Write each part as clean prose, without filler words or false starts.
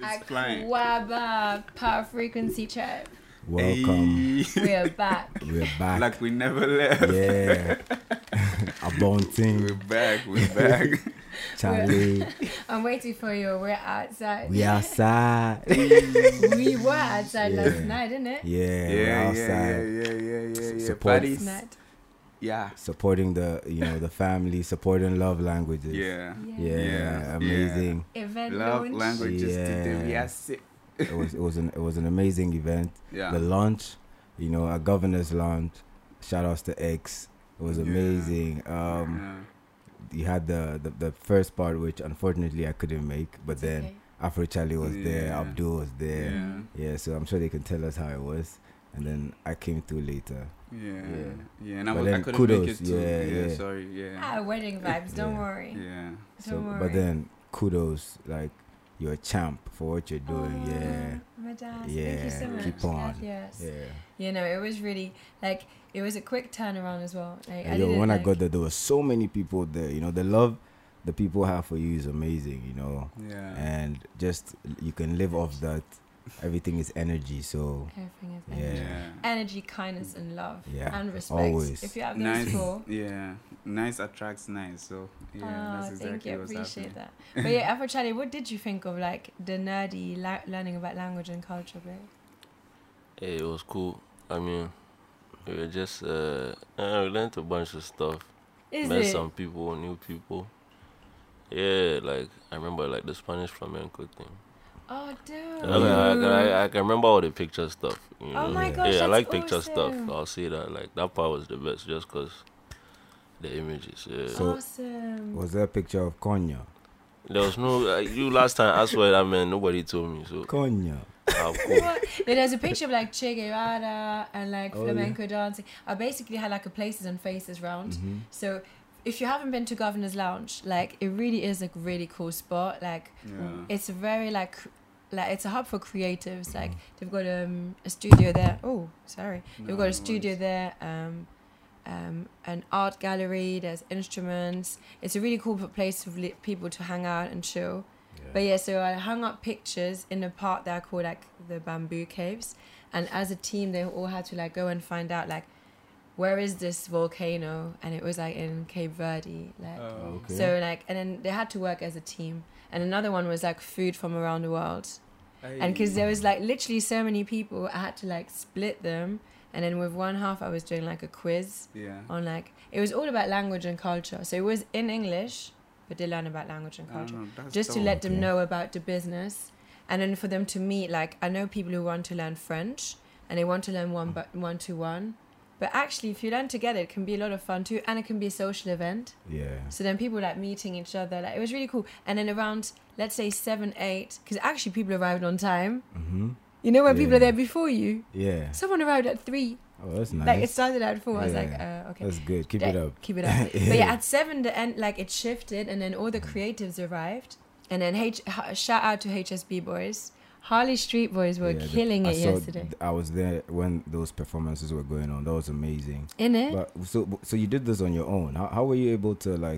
It's flying. Aquaba Power Frequency Chat. Welcome. We're back. We're back. Like we never left. Yeah. A bone thing. We're back. We're back. Charlie. I'm waiting for you. We're outside. We outside. We were outside Yeah. last night, didn't it? Yeah, we're Yeah, outside. yeah. Support. Parties. Last night. Yeah. Supporting the family, supporting love languages. Yeah. Yeah, Yeah. amazing. Event Love launch. languages Yeah. today. Yes. It was an amazing event. Yeah. The launch, a governor's launch. Shout outs to X. It was Yeah. amazing. Yeah. You had the first part, which unfortunately I couldn't make, but It's then okay. Afro Charlie was there, Yeah. Abdul was there. Yeah. Yeah, so I'm sure they can tell us how it was. And then I came through later. Yeah. And But I then couldn't kudos, make it too. yeah. Sorry. Yeah. Wedding vibes. Don't Yeah. worry. Yeah. Don't worry. But then kudos, like you're a champ for what you're doing. Madame, Yeah, thank you so much. keep on. Yes. Yeah. It was really it was a quick turnaround as well. Like, I Yo, didn't, when I like- got there were so many people there. The love the people have for you is amazing. Yeah. And just you can live off that. Everything is energy. So Everything is Yeah. energy. Yeah. Energy, kindness, and love. Yeah, And respect. always. If you have those Nice. four. Yeah. Nice attracts nice. So yeah, that's exactly thank you. I what's appreciate happening. that. But yeah, Afro Charlie, what did you think of the nerdy learning about language and culture bit? Hey, it was cool. I mean, we were just, we learned a bunch of stuff. Is Met it? some people, new people. Yeah, I remember the Spanish flamenco thing. Oh, dude. I can remember all the picture stuff. Oh my Yeah. gosh, Yeah, I that's like picture stuff. awesome. I'll say that. That part was the best just because the images. Yeah. So- Awesome. was there a picture of Konya? There was no, you last time I swear that man, nobody told me. So, Konya. how cool. What? There's a picture of Che Guevara and Oh, flamenco dancing. I basically had a places and faces round. Mm-hmm. So if you haven't been to Governor's Lounge, it really is a really cool spot. Yeah. It's a very it's a hub for creatives. They've got a studio there. Oh, sorry. They've got a studio there. An art gallery. There's instruments. It's a really cool place for people to hang out and chill. But yeah, so I hung up pictures in a part that I call the Bamboo Caves, and as a team they all had to go and find out where is this volcano, and it was in Cape Verde. Okay. So and then they had to work as a team, and another one was food from around the world, and because there was literally so many people, I had to split them, and then with one half I was doing a quiz Yeah. on it was all about language and culture, so it was in English, but they learn about language and I don't culture know, that's just to dope. let them Okay. know about the business, and then for them to meet I know people who want to learn French and they want to learn one to one, but actually if you learn together it can be a lot of fun too, and it can be a social event. Yeah. So then people meeting each other, it was really cool. And then around let's say 7-8, because actually people arrived on time, Mm-hmm. when people Yeah. are there before you. Yeah. Someone arrived at 3. Oh, that's nice. It started at 4. I was Yeah. okay, That's good. Keep it up. keep it up. But yeah, at 7 the end it shifted, and then all the creatives arrived, and then shout out to HSB boys. Harley Street boys were Yeah, killing I it saw- yesterday. I was there when those performances were going on. That was amazing. In it? But so you did this on your own. How were you able to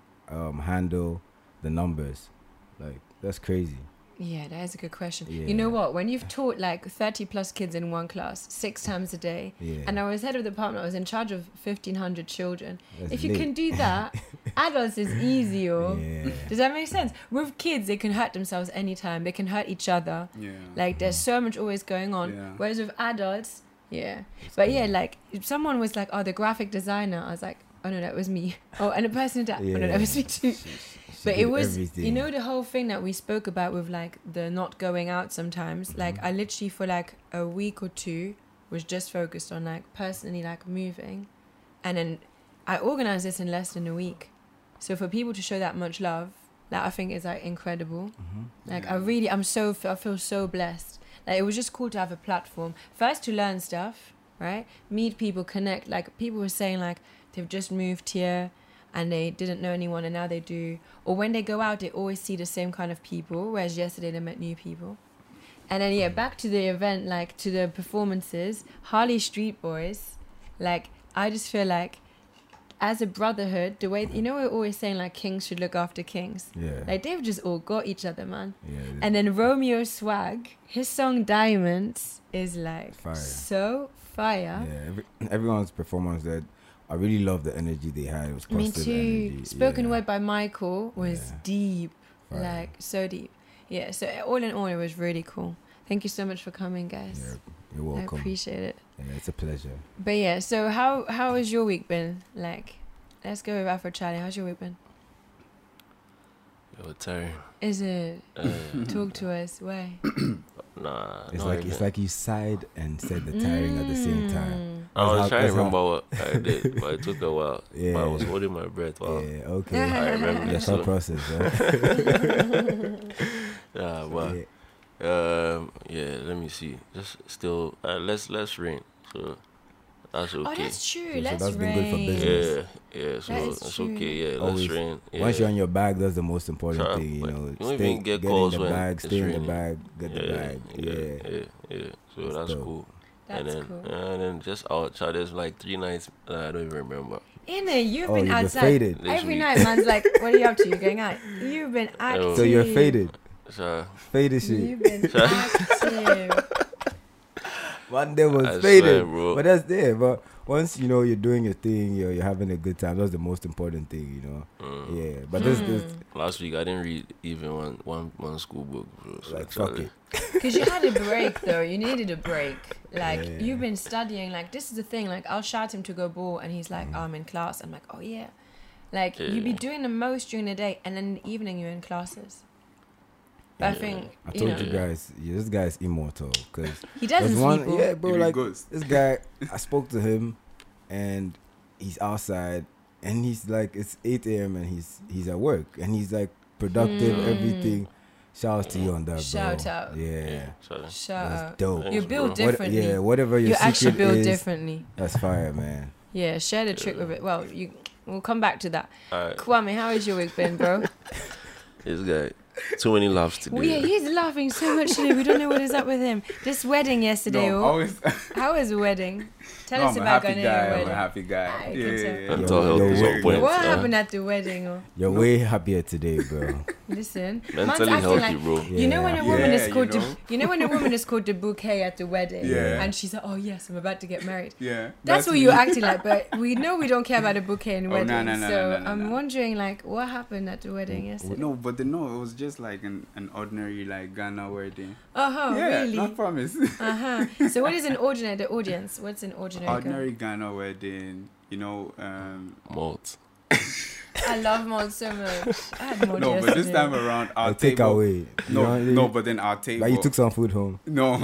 handle the numbers? That's crazy. Yeah, that is a good question. Yeah. You know what? When you've taught 30 plus kids in one class 6 times a day, Yeah. and I was head of the department, I was in charge of 1,500 children. That's If you lit. can do that, adults is easy, Yeah. Does that make sense? With kids, they can hurt themselves anytime. They can hurt each other. Yeah. There's so much always going on. Yeah. Whereas with adults, It's But good. yeah, if someone was oh, the graphic designer, I was oh no, that was me. Oh, and the person that, oh no, that was me too. She But did it was, everything. the whole thing that we spoke about with the not going out sometimes. I literally for a week or 2 was just focused on personally moving, and then I organized this in less than a week. So for people to show that much love, I think is incredible. Mm-hmm. I feel so blessed. It was just cool to have a platform first to learn stuff, right? Meet people, connect. People were saying they've just moved here and they didn't know anyone and now they do. Or when they go out, they always see the same kind of people, whereas yesterday they met new people. And then back to the event, to the performances, Harley Street Boys. I just feel as a brotherhood, the way, you know, we're always saying like kings should look after kings. Yeah. Like they've just all got each other, man. Yeah. And then Romeo Swag, his song Diamonds is like Fire. so fire. Yeah. Everyone's performance there. I really love the energy they had. It was Me positive too. energy. Spoken yeah. word by Michael was Yeah. deep, Fire. like so deep. Yeah. So all in all, it was really cool. Thank you so much for coming, guys. Yeah, you're I welcome. appreciate it. Yeah, it's a pleasure. But yeah, so how has your week been? Like, let's go with Afro Charlie. How's your week been? Yo, Terry. Is it? Talk to us. Why? Nah. It's like you sighed and said the tiring at the same time. I was That's trying to how- remember what I did, but it took a while. Yeah. But I was holding my breath while Yeah, okay. I remember. Yeah, So, thought process. Right? yeah, but Yeah. yeah. Let me see. Just still, let's rain. So that's okay. Oh, that's true. So Let's that's been good for rain. business. Yeah. So That is it's true. okay. Yeah, Always. let's rain. Yeah. Once you're on your bag, that's the most important Sure, thing. You but know, you don't even get in calls the when bag, it's stay in the raining. bag, get the bag. Yeah. So That's that's dope. cool. That's and then cool. and then just outside, there's like 3 nights that I don't even remember. Innit, you've Oh, been you've been outside faded. every Literally. night. Man's like, "What are you up to? You're going out." You've been active. So you're faded. So Faded shit. You've been active. One day was I swear, faded. bro. But that's there. But once you know you're doing your thing, you're having a good time. That's the most important thing, you know. Yeah. But this last week I didn't read even one school book, bro. So like fuck it. Because you had a break though. You needed a break. Like Yeah. you've been studying. Like this is the thing. Like I'll shout him to go ball, and he's like, "Oh, I'm in class." I'm like, "Oh yeah." Like you be Yeah. doing the most during the day, and then in the evening you're in classes. But I think I you told know you guys, this guy is immortal. Because he doesn't there's one, sleep. Oh. yeah, bro. He be Like ghost. this guy, I spoke to him, and he's outside, and he's like, it's 8 a.m. and he's at work, and he's like productive, everything. Shout out to you on that, bro. Shout out. Yeah, So Shout that's out. dope. Thanks, You're built bro. differently. Yeah, whatever your You're actually secret built is, differently. that's fire, man. Yeah, share the trick with it. Well, we'll come back to that. alright, Kwame, how has your week been, bro? this guy, too many laughs today. Well, yeah, he's laughing so much today. We don't know what is up with him. This wedding yesterday. No, oh, always. how was the wedding? Tell No, us I'm a about happy Ghana guy. I'm a wedding. happy guy. I Yeah, can yeah, tell. yeah. Mental health is on point. What happened at the wedding? Oh? You're way happier today, bro. Listen, man's Mentally acting healthy, like, bro. you know when a Yeah. woman is Yeah, called you the, know? you know when a woman is called the bouquet at the wedding, Yeah. and she's like, oh yes, I'm about to get married. Yeah. That's what me. you're acting like, but we know we don't care about a bouquet in Oh, weddings. no, no, no, so no, no, I'm no. wondering, like, what happened at the wedding yesterday? No, but no, it was just like an ordinary like Ghana wedding. Oh, yeah, really? not promise. So what is an ordinary? The audience. What's an ordinary? Ordinary Ghana wedding. You know. Malt. I love malt so much. I had malt No, yesterday. but this time around our I'll take table. away. You No, know, no, but then our table. Like you took some food home. No.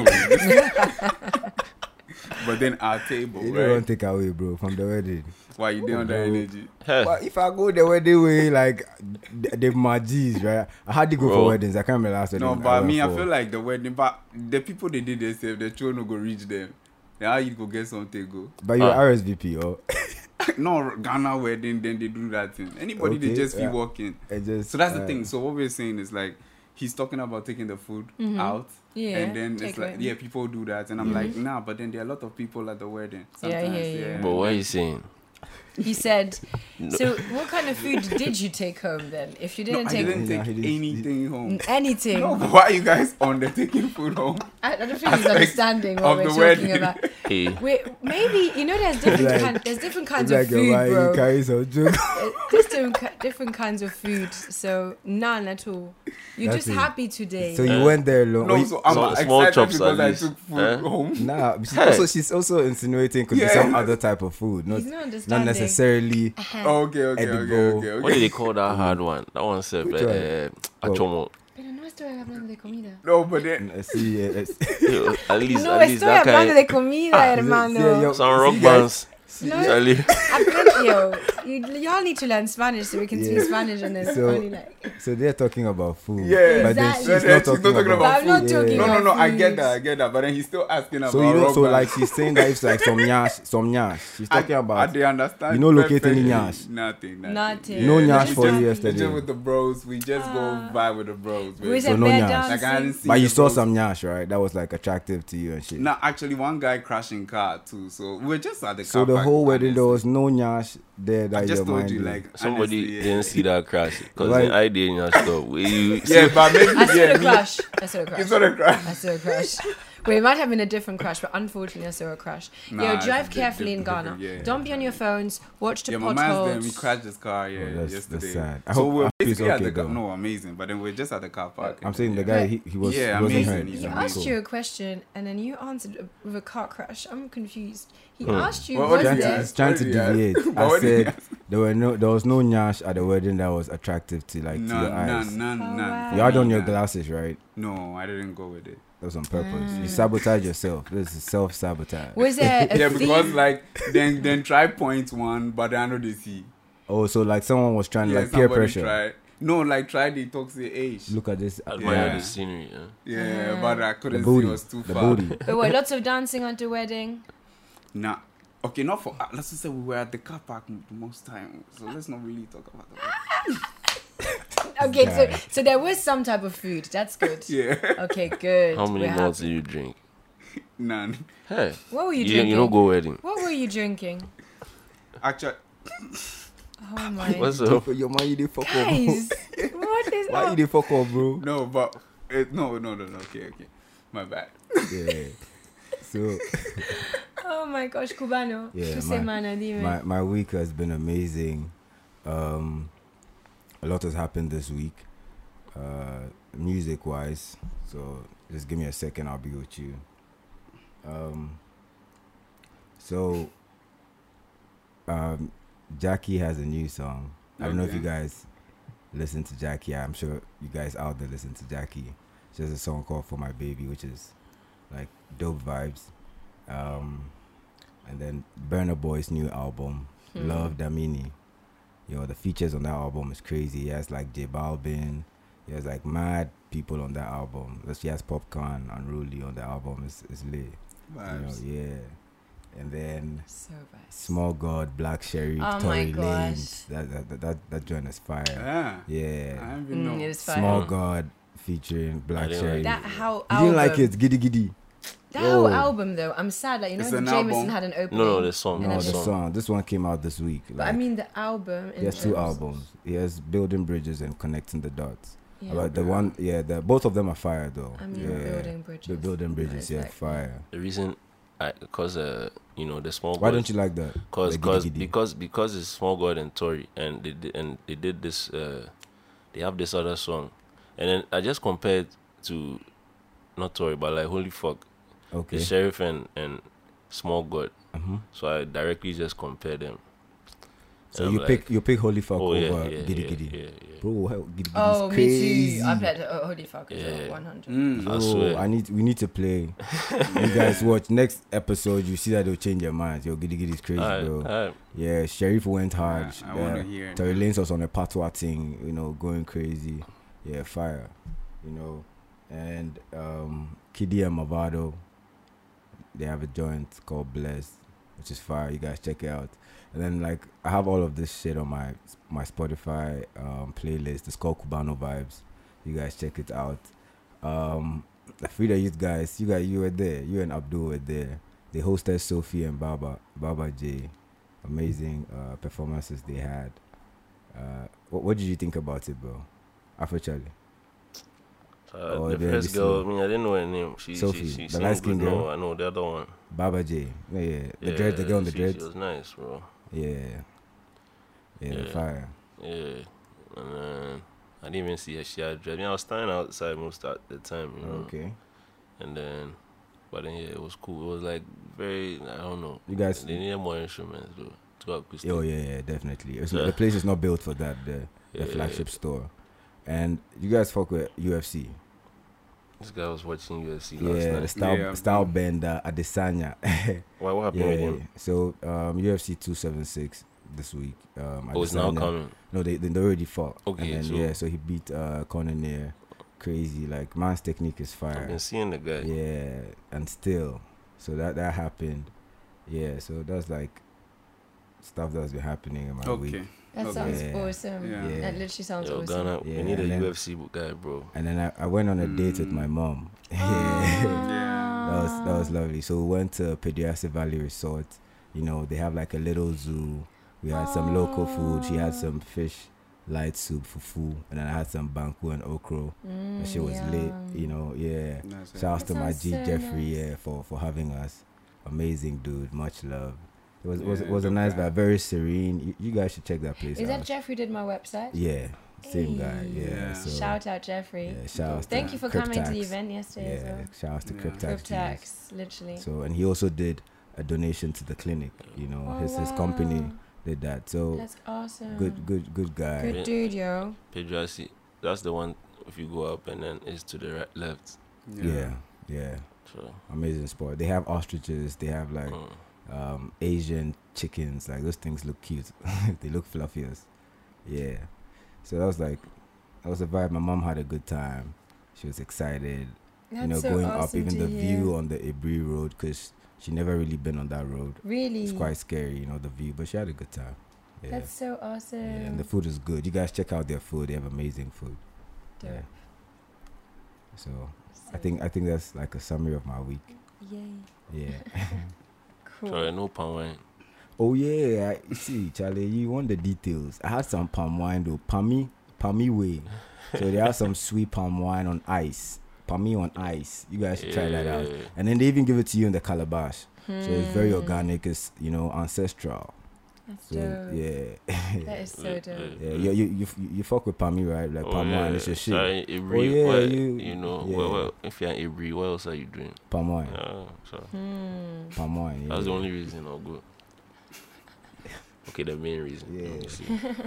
But then our table, You don't right? want take away, bro, from the wedding. Why you doing that bro. energy? Hey, But if I go the wedding way, like the Magis, right? I had to go Bro. for weddings. I can't remember last wedding. No, but went I for. feel like the wedding, but the people they did themselves, the children no go reach them. Then how you go get something go? But you're Ah. RSVP, or No, Ghana wedding, then they do that thing. Anybody they Okay, just feel yeah. walking. I just. So that's the thing. So what we're saying is like he's talking about taking the food out. Yeah, And then it's take like, away. yeah, people do that. And I'm like, nah, but then there are a lot of people at the wedding. Sometimes, yeah. but what are you saying? He said, so what kind of food did you take home then? If you No, didn't I take didn't Yeah, take he didn't- anything home. anything, No, but why are you guys on the taking food home? I don't think he's aspect understanding what of we're the talking wedding. about. Hey, Wait, maybe, you know, there's different kinds of Like your food, wife, you bro. carry some joke. There's different kinds of food, so none at all. You're just Nothing. happy today. So you went there alone. No, Wait, so I'm Small- excited small chops because at I least. took food Eh? home. nah, she's also insinuating could be Yeah. some other type of food, not He's not understanding. necessarily. Oh, okay. Edible. what did they call that hard one? That one said, Which one? achomo. Pero no estoy hablando de comida. No, but then See, Yo, at least No, at estoy least that hablando kind. de comida, hermano. yo, Some rock see, guys, bands. No, Charlie. y'all need to learn Spanish so we can speak Yeah. Spanish and then So- only like. So they're talking about food. Yeah. but then Exactly. she's Yeah, not talking about But I'm not talking no, about I food. get that. But then he's still asking about So you know, rock so band. like she's saying that it's like some nyash. She's talking I about. they understand. You know locating perfectly. nyash? Nothing. Nothing. No Yeah, nyash it's for just- you It's yesterday. just with the bros. We just go by with the bros. We babe. said no bear nyash. dancing. Like I hadn't seen But you the saw bros. some nyash, right? That was like attractive to you and shit. No, actually, one guy crashing car too. So we're just at the So car the park whole wedding there honestly. was no nyash there that I just your told mind you, is. like, Somebody honestly, yeah. didn't see that crash because Like- I did in your stuff. Yeah, but maybe I saw yeah, the me- crash. I saw the crash. You saw the crash. I saw a crash. Well, it might have been a different crash, but unfortunately, I saw a crash. Nah, Drive it's carefully in different, Ghana. yeah. Don't be on your phones. Watch the Yeah, my man's there. We potholes. crashed his car. Yeah, Oh, that's yesterday. sad. I So hope- we I were hope he's basically at okay, the car. though. No, amazing. But then we're just at the car park. I'm saying the yeah. guy he was Yeah, he wasn't amazing. hurt. He's He amazing. asked you a question and then you answered with a car crash. I'm confused. He Hmm. asked you, What was did you there? ask? He's trying to What did you ask? deviate. But I what did you said there was no nyash at the wedding that was attractive to like to your eyes. None. Oh, wow. You had on your None. glasses, right? No, I didn't go with it. That was on purpose. You sabotage yourself. This is self-sabotage. Was there a Yeah, theme? because like then try point one, but I know they see. Oh, so like someone was trying to Yeah, like peer somebody pressure. try. No, like try the toxic age. Look at this. Admire Yeah. the scenery. Yeah. Yeah, but I The couldn't see. booty. It was too The far. booty. There were lots of dancing at the wedding. Nah. Okay, not for. Let's just say we were at the car park the most time, so let's not really talk about that. Okay, Guy. so there was some type of food. That's good. Yeah, Okay, good. How many We're malts happy. do you drink? none. Hey, What were you you drinking? don't go wedding. What were you drinking? Actually, Oh my What's up? Your man, you did fuck up. guys! What is Why you up? did fuck up, bro? no, but no. Okay. My bad. Yeah. So Oh my gosh, Cubano. Yeah, Tu sais, my- mano, dime. my week has been amazing. A lot has happened this week, music wise. So just give me a second, I'll be with you. So Jackie has a new song. I don't know if Okay. you guys listen to Jackie. I'm sure you guys out there listen to Jackie. She has a song called For My Baby, which is like dope vibes. And then Burna Boy's new album, Love Damini. Yo, the features on that album is crazy. He has like J Balvin. He has like mad people on that album. She has Popcorn and Rolly on the album. It's lit. You know, Vibes. yeah. And then So bad. Small God, Black Sheriff, Oh my Tory gosh. Lanez. That joint is fire. Yeah. I Yeah. don't even know. It was fire. Small God featuring Black didn't Sheriff. like That how You album. didn't like it, Giddy Giddy. That whole Yo. album though, I'm sad. Like you know, It's when an Jameson album. had an opening. No, the song. And No, then the the song. This one came out this week. But I mean the album. he has two albums. He has Building Bridges and Connecting the Dots. Yeah. But the one, both of them are fire though. I mean, yeah. Building Bridges. The Building Bridges, yeah, Exactly. fire. The reason, because the small. Why God- don't you like that? Cause, The cause, Giddy Giddy. because it's Small God and Tory, and they did this. They have this other song, and then I just compared to, not Tory, but like Holy Fuck, Okay. the Sheriff and Small God. Mhm. So I directly just compared them. So And you I'm pick Holy Fuck oh over yeah, Giddy yeah, Giddy. yeah, yeah. Bro, hell, Giddy Giddy Oh, is me crazy. too. I played Holy Fuck as Yeah. well, 100. Mm. I Yo, swear. we need to play. You guys watch next episode. You see that they'll change their minds. Yo, Giddy Giddy is crazy, bro. Alright. Yeah, Sheriff went hard. Yeah, I wanna hear it. Tory Lanez was on a patois thing, going crazy. Yeah, fire. And Kiddy and Mavado, they have a joint called Blessed, which is fire. You guys check it out. And then like I have all of this shit on my Spotify playlist. It's called Cubano Vibes. You guys check it out. The Frida Youth guys, you were there. You and Abdul were there. They hosted Sophie and Baba J. Amazing performances they had. What did you think about it, bro? Afro Charlie. Oh, The they first understood. girl, I mean, I didn't know her name. Sophie, she the sang light-skinned good. girl? No, I know the other one. Baba J. Yeah. The dread, the girl on the she dreads. was nice, bro. Yeah, Yeah. fire. Yeah, and then I didn't even see her. She had dread. I mean, I was standing outside most of the time, Okay. And then, but then it was cool. It was like very, I don't know. You guys. They needed more instruments though. To acoustic. Oh yeah, definitely. So Yeah. the place is not built for that. The Yeah. flagship store. And you guys fuck with UFC. This guy was watching UFC last Yeah, the night. style bender Adesanya. Why? What happened with Yeah. him? So UFC 276 this week. Oh, it's now Adesanya- coming. No, they already fought. Okay, And so- then, so he beat Conor Nair. Crazy, like man's technique is I've fire. been seeing the guy. Yeah, and still, so that happened. Yeah, so that's like stuff that's been happening in my week. Okay. That Okay. sounds Yeah. awesome. Yeah. Yeah. That literally sounds Yo, awesome. Ghana, Yeah, we need a and then- UFC guy, bro. And then I went on a date with my mom. Yeah, Yeah. that was lovely. So we went to Pediassi Valley Resort. You know, they have like a little zoo. We had some local food. She had some fish light soup, fufu, and then I had some banku and okro. That shit was lit. You know, yeah. Nice, Shout out to my sounds G so Jeffrey, nice. yeah, for having us. Amazing dude, much love. It was Yeah, was a dope nice guy. vibe, very serene. You guys should check that place Is out. that Jeff who did my website? Yeah, same guy. Hey. Yeah. Yeah. So, Shout out Jeffrey. yeah, shout out. Thank to you for coming to the Cryptax. event yesterday as Yeah, well. shout out to Yeah. Cryptax. Jesus. Cryptax, literally. So, and he also did a donation to the clinic. You know, Oh, his company wow. did that. So That's awesome. good guy. Good dude, yo. Pedro, I see. That's the one. If you go up and then it's to the right, left. Yeah. So. Amazing sport. They have ostriches. They have like Asian chickens. Like those things look cute. They look fluffiest. Yeah. So that was a vibe. My mom had a good time. She was excited. That's so going awesome up, even to the hear. view on the Ibri road, because she never really been on that road. Really? It's quite scary, the view, but she had a good time. Yeah. That's so awesome. Yeah, and the food is good. You guys check out their food. They have amazing food. Dope. Yeah. So I think that's like a summary of my week. Yay. Yeah. Cool. Sorry, no palm wine. Oh yeah, see, Charlie, you want the details. I had some palm wine though, palmy way. So they have some sweet palm wine on ice, palmy on ice. You guys should try that out. Yeah. And then they even give it to you in the calabash. So it's very Hmm. organic. It's ancestral. That's So dope. yeah, That is so dope. yeah. You fuck with palmy, right? Like palm wine, it's your shit. Sorry, Ibri, yeah, well, yeah. well, if you're in Ibri, what else are you doing? Palm wine, So Hmm. palm wine. Yeah. that's the only reason I'll go. Okay, the main reason. Yeah. Let me see.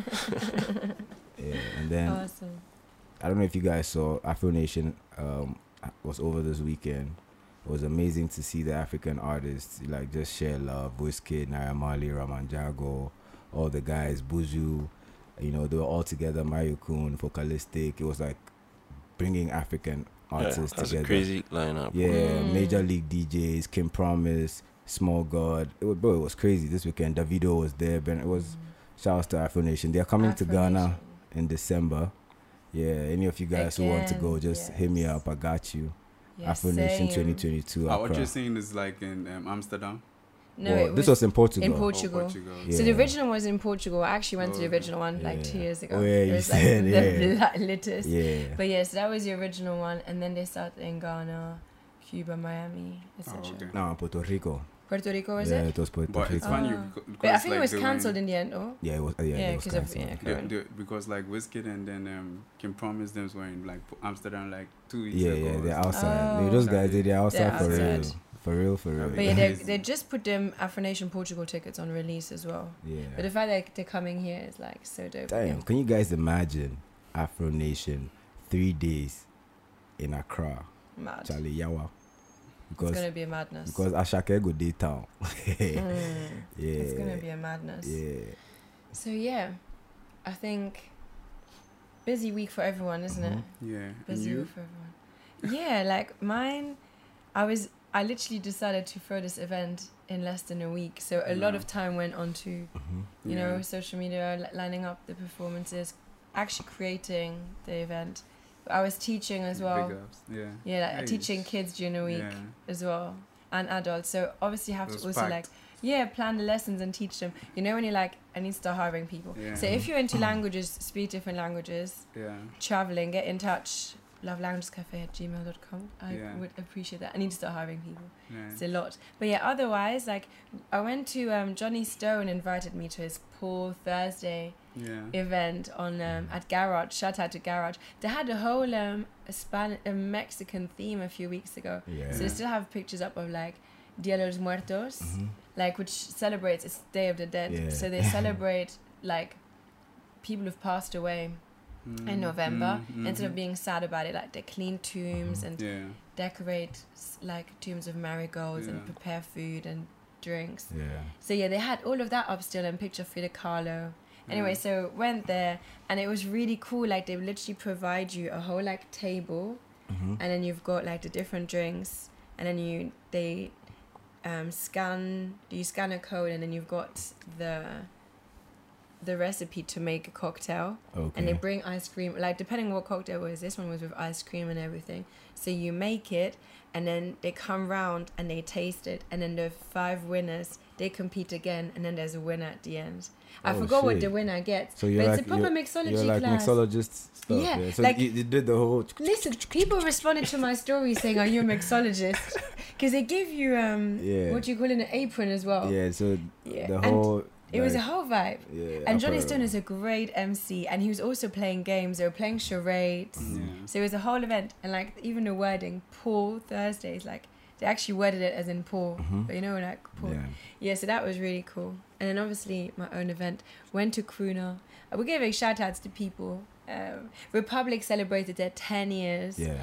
Yeah, and then Awesome. I don't know if you guys saw Afro Nation was over this weekend. It was amazing to see the African artists like just share love. Wizkid, Naira Marley, Raman Jago, all the guys, Buju. They were all together. Mario Kun, Focalistic. It was like bringing African artists That's together. a crazy lineup. Yeah, Major League DJs, Kim Promise, Small God. It was crazy this weekend. Davido was there. It was shouts to Afro Nation. They are coming to Afro Ghana Nation. in December. Yeah, any of you guys who want to go, Again, just hit me yes. up. I got you. Yeah, Afro Nation same. 2022. What Accra. you're saying is like in Amsterdam. No, Well, it this was in Portugal. in Oh, Portugal. Yeah. So the original was in Portugal. I actually went to the Oh, original one like 2 yeah. years ago. Oh, yeah, It you was said, like the latest. Yeah. But yes, that was the original one, and then they started in Ghana, Cuba, Miami, etc. Oh, okay. No, Puerto Rico. Puerto Rico was Yeah, it? it was Puerto But it's Rico. funny Ah. because But I think like it was they cancelled went- in the end, oh? Yeah, it was. Yeah, Yeah, it was 'cause of- cancelled. yeah. because like Wizkid and then Kim Promise them were in like Amsterdam like 2 weeks Yeah, ago. yeah, or they're something. outside. Oh. Those guys, they're outside for real. outside. For real. But yeah, Yes. they just put them Afro Nation Portugal tickets on release as well. Yeah. But the fact that they're coming here is like so dope. Damn, can you guys imagine Afro Nation 3 days in Accra? Mad. Charlie Yawa. It's Because gonna be a madness. Ashake go day town. Mm, Yeah. it's gonna be a madness. Yeah. So yeah, I think busy week for everyone, isn't it? Yeah. And Busy you? week for everyone. Yeah, like mine, I literally decided to throw this event in less than a week. So a lot Yeah. of time went on to, you Yeah. know, social media, lining up the performances, actually creating the event. I was teaching as well. Big ups. Yeah. Yeah, like Nice. teaching kids during the week Yeah. as well, and adults. So obviously you have It to was also packed. plan the lessons and teach them. You know, when you're like, I need to start hiring people. Yeah. So if you're into languages, speak different languages, Yeah. traveling, get in touch. lovelanguagescafe@gmail.com. I Yeah. would appreciate that. I need to start hiring people. Yeah. It's a lot. But yeah, otherwise, like, I went to Johnny Stone invited me to his Paul Thursday Yeah. event on at Garage. Shout out to Garage. They had a whole Mexican theme a few weeks ago. Yeah. So they still have pictures up of like Dia de los Muertos, like which celebrates it's Day of the Dead. Yeah. So they celebrate like people who've passed away in November. Instead of being sad about it, like they clean tombs and Yeah. decorate like tombs of marigolds and Yeah. prepare food and drinks. Yeah. So yeah, they had all of that up still and picture Frida Kahlo. Anyway, so went there and it was really cool. Like they literally provide you a whole like table, and then you've got like the different drinks, and then you scan a code, and then you've got the recipe to make a cocktail. Okay. And they bring ice cream, like depending on what cocktail it was. This one was with ice cream and everything. So you make it, and then they come round and they taste it, and then the 5 winners they compete again, and then there's a winner at the end. I Oh, forgot what shit. the winner gets, So but you're it's like a proper you're mixology like class. mixologist stuff. Yeah, Yeah. So like- you did the whole. Listen, people responded to my story saying, "Are you a mixologist?" Because they give you Yeah. what do you call it, an apron as well. Yeah. So Yeah. the And whole. it was a like, whole vibe. Yeah. And Johnny upper- Stone is a great MC, and he was also playing games. They were playing charades. Yeah. So it was a whole event, and like even the wording, Paul Thursdays, like they actually worded it as in Paul, Mhm. but you know, like Paul. Yeah. Yeah, so that was really cool. And then obviously my own event, went to Crooner. We're giving shout outs to people. Republic celebrated their 10 years. Yeah.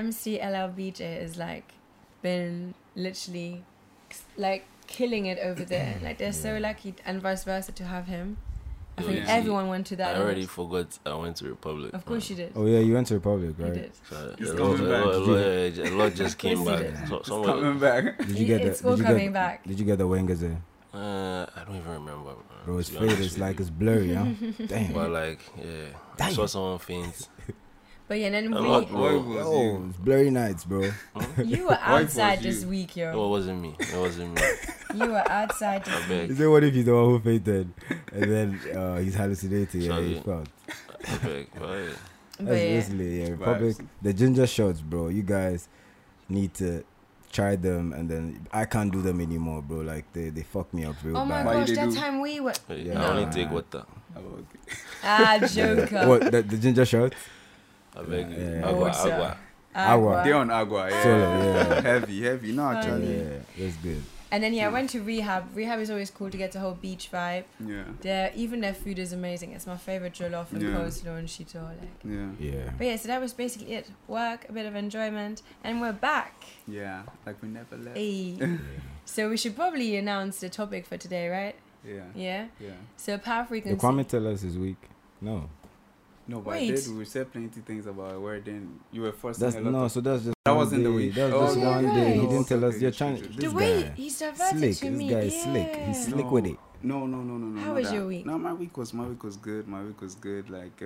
MCLLBJ is like been literally like killing it over there. Like they're so lucky, and vice versa, to have him. I think Yeah. everyone went to that. I already event. forgot I went to Republic. Of course you did. Oh yeah, you went to Republic, You right? did. So, It's a coming back. a lot just came Yes, back. it is. So, It's someone, coming back. Did you get It's the? all Did you coming get? back. Did you get the wingers there? I don't even remember. Bro, his to be honest fade is with like you. it's blurry, huh? Damn. But like, yeah, I Damn. saw someone faint. But yeah, and then A lot, we, bro. What was Oh, you? it's blurry nights, bro. you were was outside you? this week, No, it yo. wasn't me. It wasn't me. You were outside this I week. beg. Is it what if he's the one who fainted and then he's hallucinating? Yeah, Sorry. he's fucked. I beg. But yeah. But That's yeah. basically yeah. Republic, Vibes. the ginger shots, bro. You guys need to try them, and then I can't do them anymore, bro. Like they fuck me up real Oh my bad. Why gosh, they that do? time we were. Yeah. I only Nah. take water. Oh, okay. Ah, joker. What the ginger shots? I beg you. Yeah. Agua, Water. agua. Agua. They on agua. Yeah. Solo, yeah. Heavy. No, Funny. actually. Yeah, that's good. And then yeah, I went to rehab. Rehab is always cool to get the whole beach vibe. Yeah. Even their food is amazing. It's my favorite jollof and Yeah. coleslaw and shito. Like. Yeah. Yeah. But yeah, so that was basically it. Work, a bit of enjoyment, and we're back. Yeah. Like we never left. Hey. So we should probably announce the topic for today, right? Yeah. Yeah. Yeah. So power Did frequency. Kwame tell us this week? No. No, but Wait. I did. We said plenty things about where then you were forcing That's a lot no. of. So that's just That one wasn't the day. week. That's Oh, just yeah, one right. day. He Oh, didn't tell us. okay, You're true, trying. true, true. This The way guy. he's diverted Slick. to This me. guy is slick. Yeah. He's slick with it. No. How not was that. your week? No, my week was good. My week was good. Like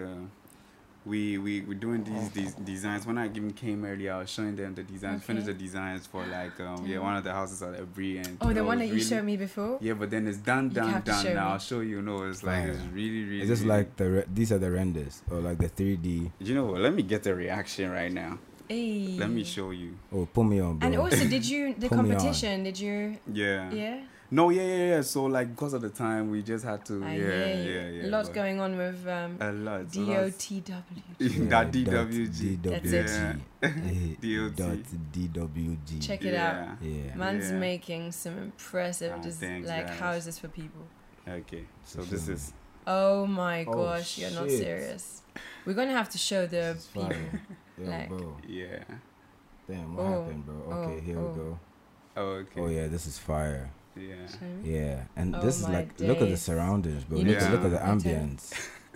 we doing these designs. When I even came earlier, I was showing them the designs. Okay. Finished the designs for like one of the houses at Every and Oh, the it one was that you really- showed me before? Yeah, but then it's done You have to show now. me. I'll show you. No, it's like it's Fire. really. It's just like these are the renders or like the 3D. You know what? Let me get a reaction right now. Hey. Let me show you. Oh, put me on, bro. And also, did you, the Put me on. competition, did you, Yeah. yeah? No, yeah. So like because of the time, we just had to. I Yeah. hear you. Lots but going on with A lot. DOTW. That DWG. That's DWG. DOT. Dot DWG. Check it out. Yeah. Man's Yeah. making some impressive Thanks, like guys. houses for people. Okay. So So this show me. is. Oh my Oh, gosh, you're not shit. serious. We're gonna have to show the This is people. fire. Yo, Like- bro. Yeah. Damn, what Oh, happened, bro? oh, Okay, here oh. we go. Oh, okay. Oh yeah, this is fire. Yeah. Show me. Yeah, and Oh this is my like look at the days. surroundings, bro. You Look, need to look at the look at it. ambience.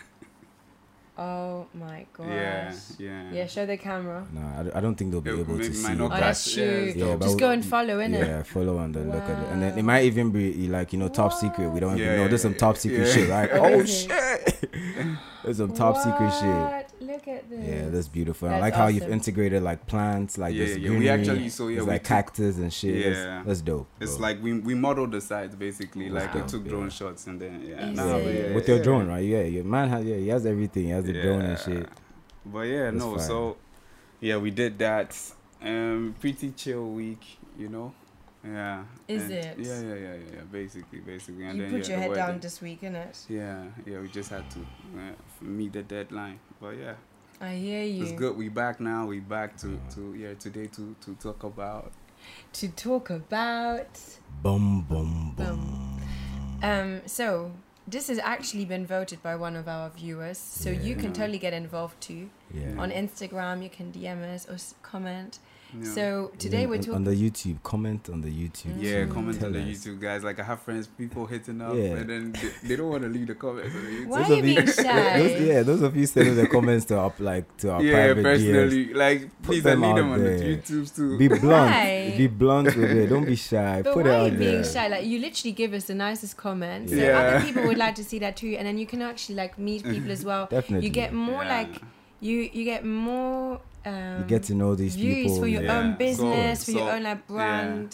Oh my gosh. Yeah. Yeah, show the camera. No, I don't think they'll be It able may- to might see. not Oh, but- that's catch- true. Yeah, but Just we- go and follow, innit? Yeah, follow and then look at it, and then it Wow. might even be like top secret. We don't even Yeah, know. There's some yeah, top secret yeah. shit, right? Oh, Oh really? shit! There's some top secret shit. What? Look at this. Yeah, that's beautiful. I That's like how you've awesome. integrated like plants, like Yeah, this yeah, we greenery. actually- so, yeah, there's we like took- cactus and shit. Yeah. That's dope. It's bro. like we modeled the sides basically. That's Like we dope, took drone yeah. shots and then Is nah, but it? with your drone, right? Yeah, your man has he has everything. He has the drone and shit. But yeah, That's no. fire. So yeah, we did that. Pretty chill week, you know. Yeah. Is And- it? Yeah. Basically. And You then put yeah, your the head down wedding. this week, innit? Yeah. We just had to meet the deadline. But yeah, I hear you. it's good. We back now. We back to today to talk about. To talk about. Bum bum bum. So this has actually been voted by one of our viewers, so you Yeah. can totally get involved too. Yeah. On Instagram, you can DM us or comment. Yeah. So today Even we're on talking. the YouTube. Comment on the YouTube. Yeah, Mm. comment on the Tell us. YouTube, guys. Like I have friends, people hitting up, Yeah. and then they don't want to leave the comments on the YouTube. Why Those are you of you- being shy? those of you sending the comments to our Yeah, private DMs. personally, like please, I them need out them on the there. YouTubes too. Be blunt. Why? Be blunt with it. Don't be shy. But Put it why are out you there. being shy? Like you literally give us the nicest comments. So Yeah. other people would like to see that too, and then you can actually like meet people as well. Definitely. You get more Yeah. like you get more You get to know these views people. for your Yeah. own business, So- for your so- own like brand.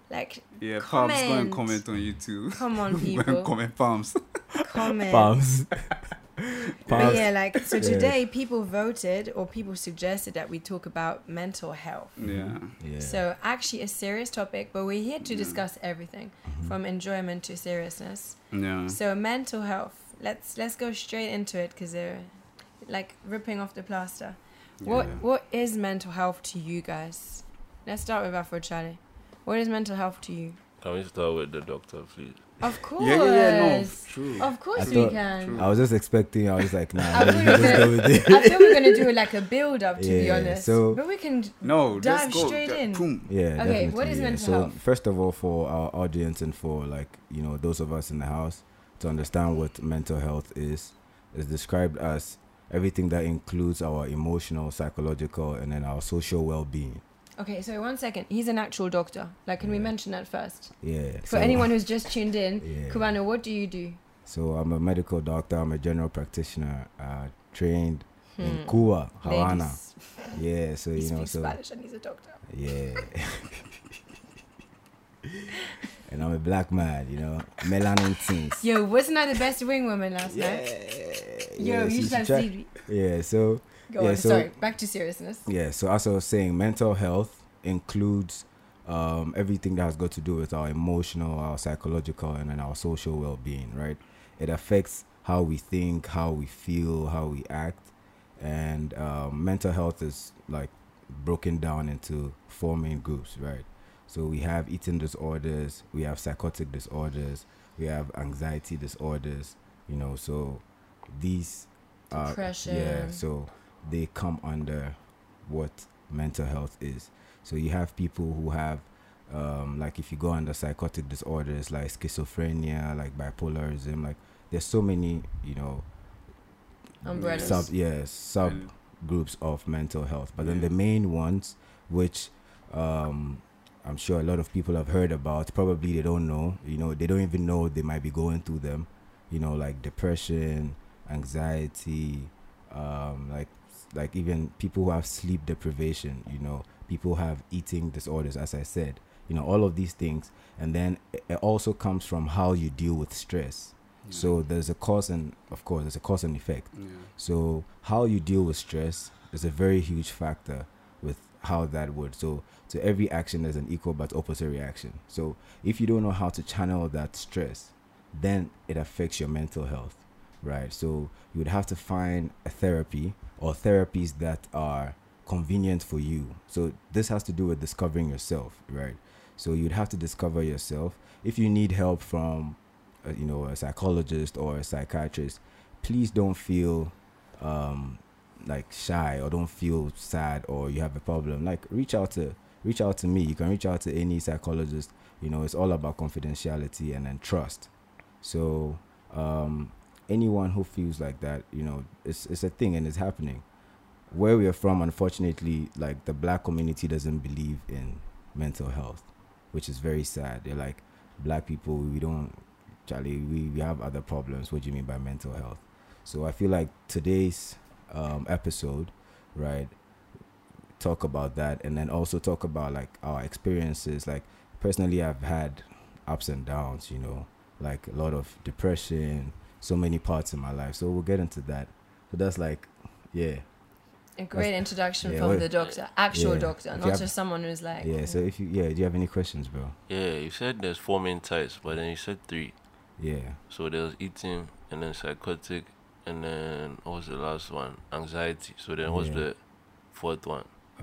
Like, Yeah, Palms, go and comment. comment on YouTube. Come on, Go and people. comment Palms. Comment. Palms. But yeah, like, so Yeah. today people voted or people suggested that we talk about mental health. Yeah. Yeah. So actually a serious topic, but we're here to Yeah. discuss everything Mhm. from enjoyment to seriousness. Yeah. So mental health. Let's go straight into it because they're like ripping off the plaster. Yeah. What is mental health to you guys? Let's start with Afro Charlie. What is mental health to you? Can we start with the doctor, please? Of course. Yeah, no, true. Of course I we thought- can. True. I was just expecting. I was like, nah. I let me feel just go with it. I feel we're gonna do like a build up to be Yeah, honest. so- but we can No, Dive just go. straight in. Boom. Yeah. Okay, Definitely, what is yeah. mental So health? first of all, for our audience and for like those of us in the house to understand what mental health is described as everything that includes our emotional, psychological, and then our social well-being. Okay, so 1 second. He's an actual doctor. Like, can we Yeah. mention that first? Yeah. For anyone who's just tuned in, Yeah. Kubano, what do you do? So I'm a medical doctor. I'm a general practitioner, trained in Hmm. Cuba, Havana. Ladies. Yeah. So He you know, speaks so Spanish and he's a doctor. yeah. And I'm a black man, melanin things. Yo, wasn't I the best wing woman last night? Yo, you should have seen me. Yeah. So Go Yeah, on, so- sorry. Back to seriousness. yeah. So as I was saying, mental health includes everything that has got to do with our emotional, our psychological, and then our social well-being. Right. It affects how we think, how we feel, how we act, and mental health is like broken down into 4 main groups. Right. So we have eating disorders, we have psychotic disorders, we have anxiety disorders. So these are Depression. yeah. So they come under what mental health is. So you have people who have like if you go under psychotic disorders like schizophrenia, like bipolarism, like there's so many Umbrellas. sub groups of mental health, but then Yeah. the main ones which I'm sure a lot of people have heard about, probably they don't know, they don't even know they might be going through them, like depression, anxiety, like even people who have sleep deprivation, people have eating disorders, as I said, all of these things. And then it also comes from how you deal with stress. Yeah. So there's a cause and effect. Yeah. So how you deal with stress is a very huge factor with how that would. So to every action there's an equal but opposite reaction. So if you don't know how to channel that stress, then it affects your mental health, right? So you would have to find a therapy or therapies that are convenient for you. So this has to do with discovering yourself, right? So you'd have to discover yourself. If you need help from a psychologist or a psychiatrist, please don't feel like shy or don't feel sad or you have a problem. Like reach out to me. You can reach out to any psychologist. It's all about confidentiality and then trust. So anyone who feels like that, it's a thing and it's happening. Where we are from, unfortunately, like the black community doesn't believe in mental health, which is very sad. They're like, black people, we don't, Charlie, we have other problems. What do you mean by mental health? So I feel like today's episode, right, talk about that and then also talk about like our experiences. Like personally, I've had ups and downs, like a lot of depression, so many parts in my life. So we'll get into that. So that's like, yeah. A great introduction yeah, from what- the doctor, actual yeah. doctor, If you not have- just someone who's like. Yeah, so if do you have any questions, bro? Yeah, you said there's 4 main types, but then you said 3. Yeah. So there's eating, and then psychotic, and then what was the last one? Anxiety. So then what's Yeah. the 4th one?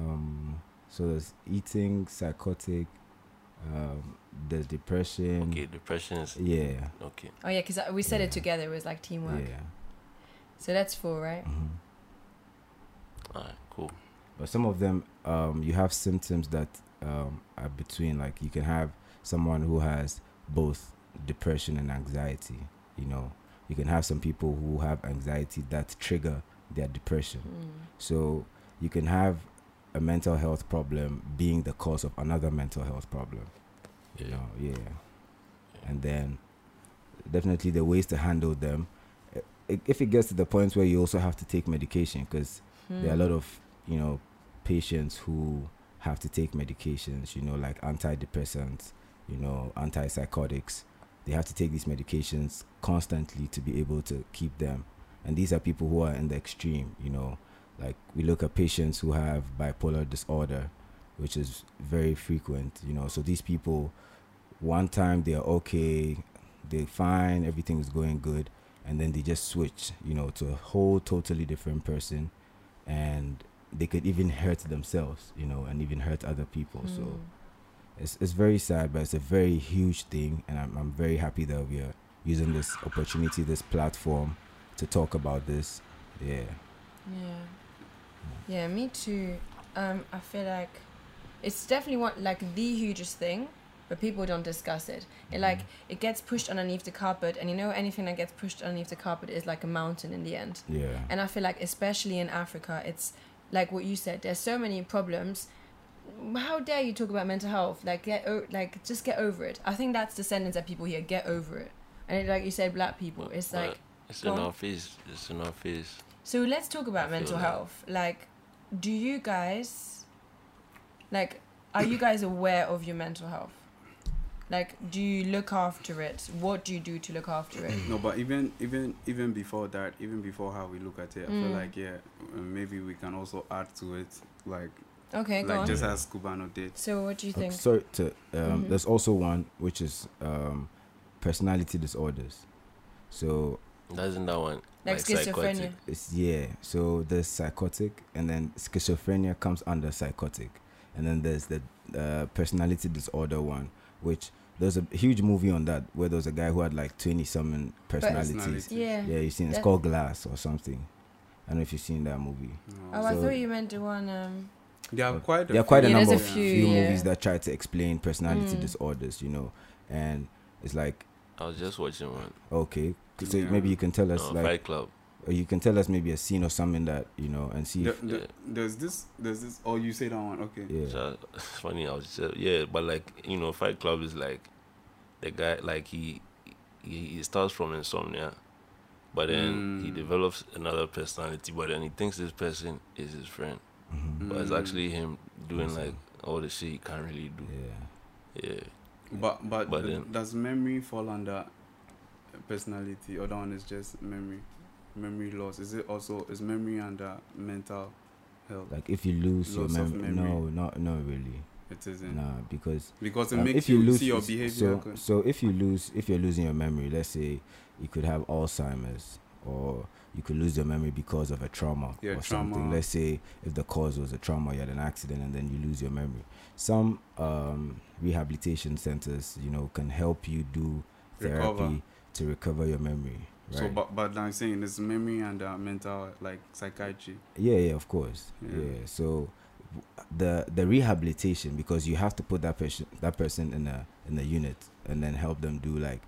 So there's eating, psychotic, there's depression. Okay, depression is Yeah. okay. Oh yeah, because we said Yeah. it together. It was like teamwork. Yeah. So that's 4, right? hmm Alright, cool. But some of them, you have symptoms that are between. Like you can have someone who has both depression and anxiety. You can have some people who have anxiety that trigger their depression. So you can have a mental health problem being the cause of another mental health problem. Yeah. And then definitely the ways to handle them. If it gets to the point where you also have to take medication, because there are a lot of patients who have to take medications, like antidepressants, you know, antipsychotics. They have to take these medications constantly to be able to keep them. And these are people who are in the extreme, you know. Like, we look at patients who have bipolar disorder, which is very frequent, you know. So these people, one time they're okay, they're fine, everything is going good, and then they just switch, you know, to a whole totally different person, and they could even hurt themselves, you know, and even hurt other people. So it's very sad, but it's a very huge thing, and I'm very happy that we are using this opportunity, this platform, to talk about this. Yeah, me too. I feel like it's definitely the hugest thing, but people don't discuss it. It gets pushed underneath the carpet, and you know, anything that gets pushed underneath the carpet is like a mountain in the end. Yeah. And I feel like, especially in Africa, it's like what you said. There's so many problems. How dare you talk about mental health? Just get over it. I think that's the sentence that people hear. Get over it. And like you said, black people, it's like it's in our face. It's in our face. So let's talk about mental health. Like, do you guys, are you guys aware of your mental health? Like, do you look after it? What do you do to look after it? No, but even before that, even before how we look at it, I feel like maybe we can also add to it, like. Okay, go on. Just as Cubano did. So what do you think? There's also one which is personality disorders. So doesn't that one like schizophrenia? Psychotic? So there's psychotic, and then schizophrenia comes under psychotic, and then there's the personality disorder one, which there's a huge movie on that where there's a guy who had like 20-something personalities. Yeah, you've seen it's called Glass or something. I don't know if you've seen that movie. No. I thought you meant the one. There are quite a number of few movies that try to explain personality disorders, you know, and it's like. I was just watching one. Okay, so maybe you can tell us Fight Club. Or you can tell us maybe a scene or something that, you know, and see. There's this. Oh, you say that one, okay? Yeah. So, it's funny. I was just but like, you know, Fight Club is like the guy, like he starts from insomnia, but then he develops another personality, but then he thinks this person is his friend. But it's actually him doing like all the shit he can't really do. Yeah. But then, does memory fall under personality, or that one is just memory loss? Is memory under mental health? Like if you lose your memory, no, not really. It isn't. Nah, because it makes you see your behavior. So if you're losing your memory, let's say you could have Alzheimer's, or you could lose your memory because of a trauma or something. Let's say if the cause was a trauma, you had an accident, and then you lose your memory. Some rehabilitation centers, you know, can help you do therapy to recover your memory. Right? So, but I'm saying this memory and mental, like psychiatry. Yeah, of course. Yeah. So the rehabilitation, because you have to put that person in a unit and then help them do like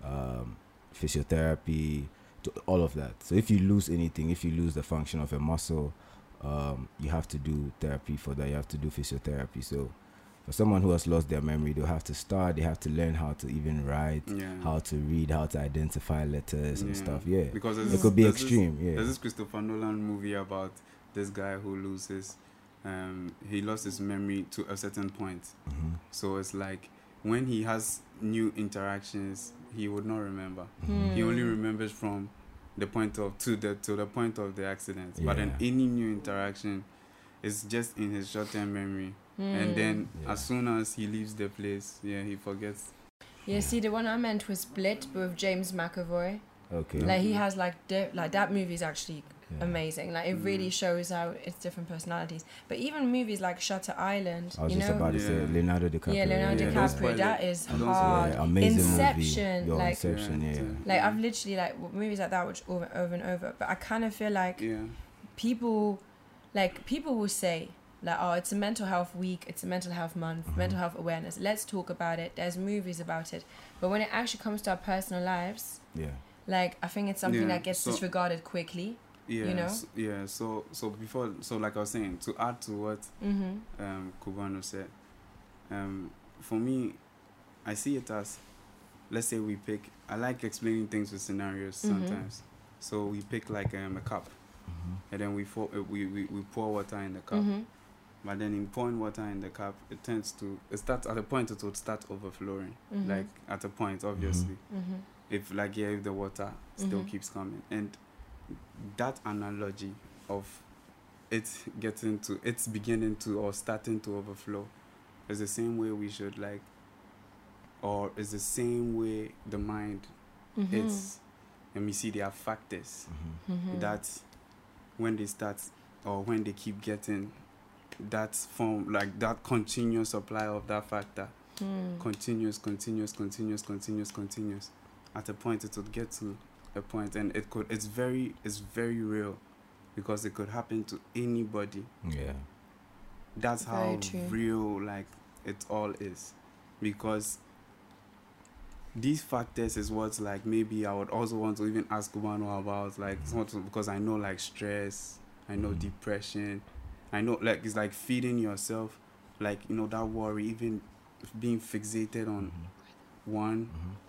physiotherapy, to all of that. So if you lose anything, if you lose the function of a muscle, you have to do therapy for that. You have to do physiotherapy. So for someone who has lost their memory, they have to learn how to even write, how to read, how to identify letters and stuff. Yeah, because it could be extreme. There's this Christopher Nolan movie about this guy who loses, he lost his memory to a certain point. So it's like when he has new interactions, he would not remember. He only remembers from the point of to the point of the accident. But then any new interaction is just in his short-term memory. And then as soon as he leaves the place, he forgets. See, the one I meant was Split with James McAvoy. Okay. Like he has like that movie is actually amazing. Like it really shows how it's different personalities. But even movies like Shutter Island, I was just about to say Leonardo DiCaprio. Yeah, Leonardo DiCaprio. That is hard. Amazing Inception. movie. Like Inception. Like I've literally like movies like that watched over and over. But I kind of feel like people will say like, oh, it's a mental health week, it's a mental health month, mental health awareness. Let's talk about it. There's movies about it. But when it actually comes to our personal lives, like I think it's something that gets disregarded quickly. You know? So like I was saying, to add to what Cubano said, for me, I see it as, let's say I like explaining things with scenarios sometimes. So we pick like a cup, and then we pour water in the cup. but then in pouring water in the cup, it starts at a point, it would start overflowing. Mhm. Like at a point, obviously, Mhm. if the water still Mhm. keeps coming. And that analogy of it's beginning to or starting to overflow is the same way we should or is the same way the mind Mhm. is. And we see there are factors Mhm. that when they start or when they keep getting that form, like that continuous supply of that factor, continuous, at a point it would get to a point, and it's very real, because it could happen to anybody. Yeah. That's Very how true. real it all is, because these factors is what's maybe I would also want to even ask Kubano about, because I know stress, I know depression, I know it's feeding yourself, that worry, even being fixated on one,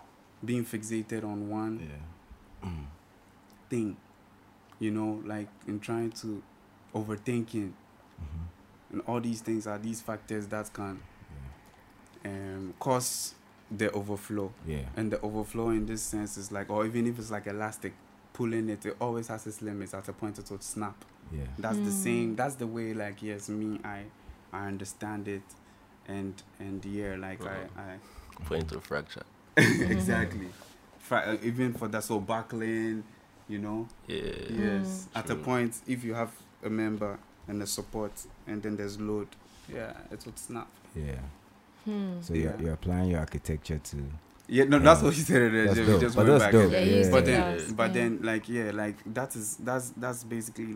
Yeah. thing, in trying to overthinking, and all these things are these factors that can cause the overflow. Yeah. And the overflow in this sense is or even if it's elastic, pulling it always has its limits. At a point it would snap. Yeah. That's the same, that's the way yes, me, I understand it, and yeah, I Point of fracture. exactly. Even for that, so buckling, Yeah. yes, at a True. point, if you have a member and a support, and then there's load, yeah, it would snap. Yeah. So Yeah. you're applying your architecture to. Yeah, no, Yeah. that's what he said. That's We dope. just But went that's back. dope. Yeah, Yeah. he used But to then, does, but yeah. then, that's basically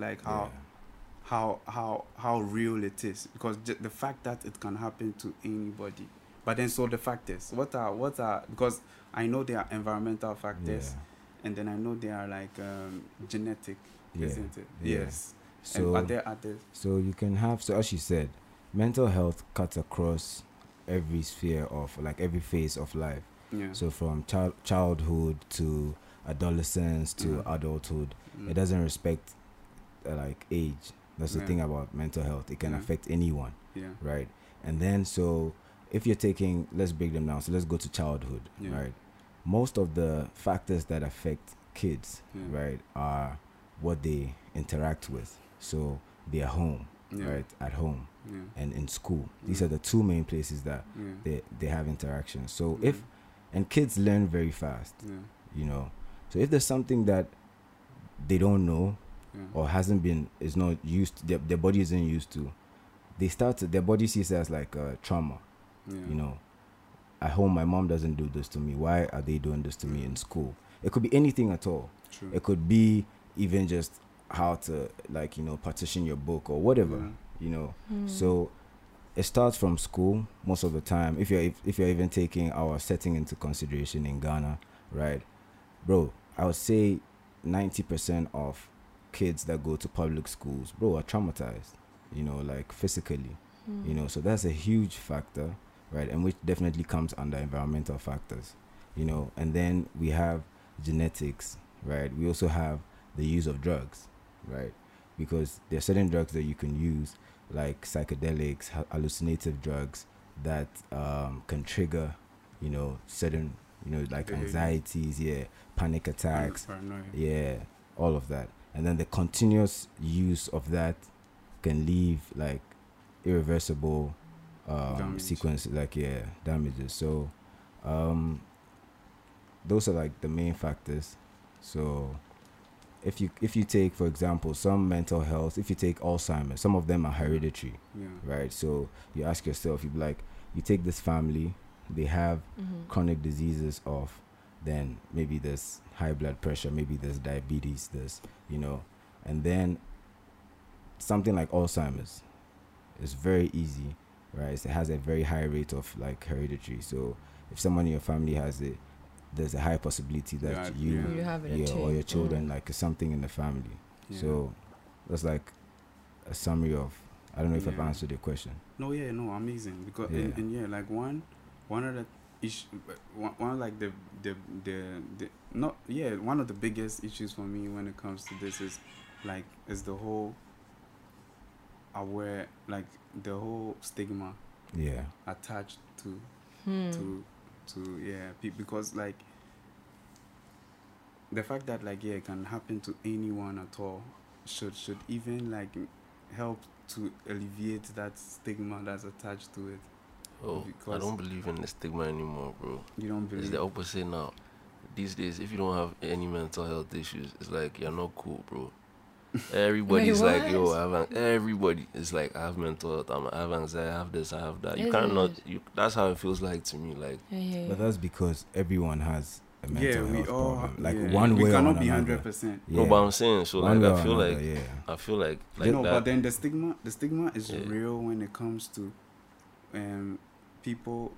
how real it is, because the fact that it can happen to anybody. But then, so the factors, what are because I know there are environmental factors, and then I know there are genetic, Yeah. isn't it? Yeah. Yes. So And are there others? So you can have, so as you said, mental health cuts across every sphere of every phase of life. Yeah. So from childhood to adolescence to adulthood, it doesn't respect age. That's the Yeah. thing about mental health. It can Yeah. affect anyone, Yeah. right? And then so if you're taking, let's break them down. So let's go to childhood, Yeah. right? Most of the factors that affect kids, Yeah. right, are what they interact with. So their home, Yeah. right, at home Yeah. and in school. These Yeah. are the two main places that Yeah. they have interaction. So Yeah. and kids learn very fast, Yeah. So if there's something that they don't know Yeah. or is not used, their body isn't used to, their body sees it as a trauma, Yeah. At home, my mom doesn't do this to me. Why are they doing this to me in school? It could be anything at all. True. It could be even just how to partition your book or whatever, So it starts from school most of the time. If you're even taking our setting into consideration in Ghana, right, bro? I would say 90% of kids that go to public schools, bro, are traumatized, physically, So that's a huge factor, right? And which definitely comes under environmental factors, And then we have genetics, right? We also have the use of drugs, right? Because there are certain drugs that you can use, like psychedelics, hallucinative drugs that can trigger, certain, anxieties, panic attacks, Paranoia. all of that. And then the continuous use of that can leave irreversible Damage. sequences, damages. So those are the main factors. So if you take, for example, some mental health, if you take Alzheimer's, some of them are hereditary, right? So you ask yourself, you take this family, they have chronic diseases of, then maybe there's high blood pressure, maybe there's diabetes, and then something like Alzheimer's is very easy, right? It has a very high rate of hereditary. So if someone in your family has it, there's a high possibility that You have it too. or your children, something in the family. Yeah. So that's a summary of, I don't know if I've Yeah. answered your question. No, amazing. Because Yeah. and one of the one of one of the biggest issues for me when it comes to this is the whole aware, like the whole stigma Yeah. attached to because like the fact that like it can happen to anyone at all should even like help to alleviate that stigma that's attached to it. Oh, I don't believe in the stigma anymore, bro. You don't believe? It's the opposite now. These days, if you don't have any mental health issues, it's like you're not cool, bro. Everybody's Wait, like, yo, what? everybody is like, I have mental health, I have anxiety, I have this, I have that. You Is cannot. it? That's how it feels like to me. Like, Yeah. But that's because everyone has a mental we health all problem. Like yeah. one we way or cannot be another. 100%. Yeah. no, but I'm saying, so One like, way I or feel another, like, yeah. I feel like No, that. but then the stigma is Yeah. real when it comes to people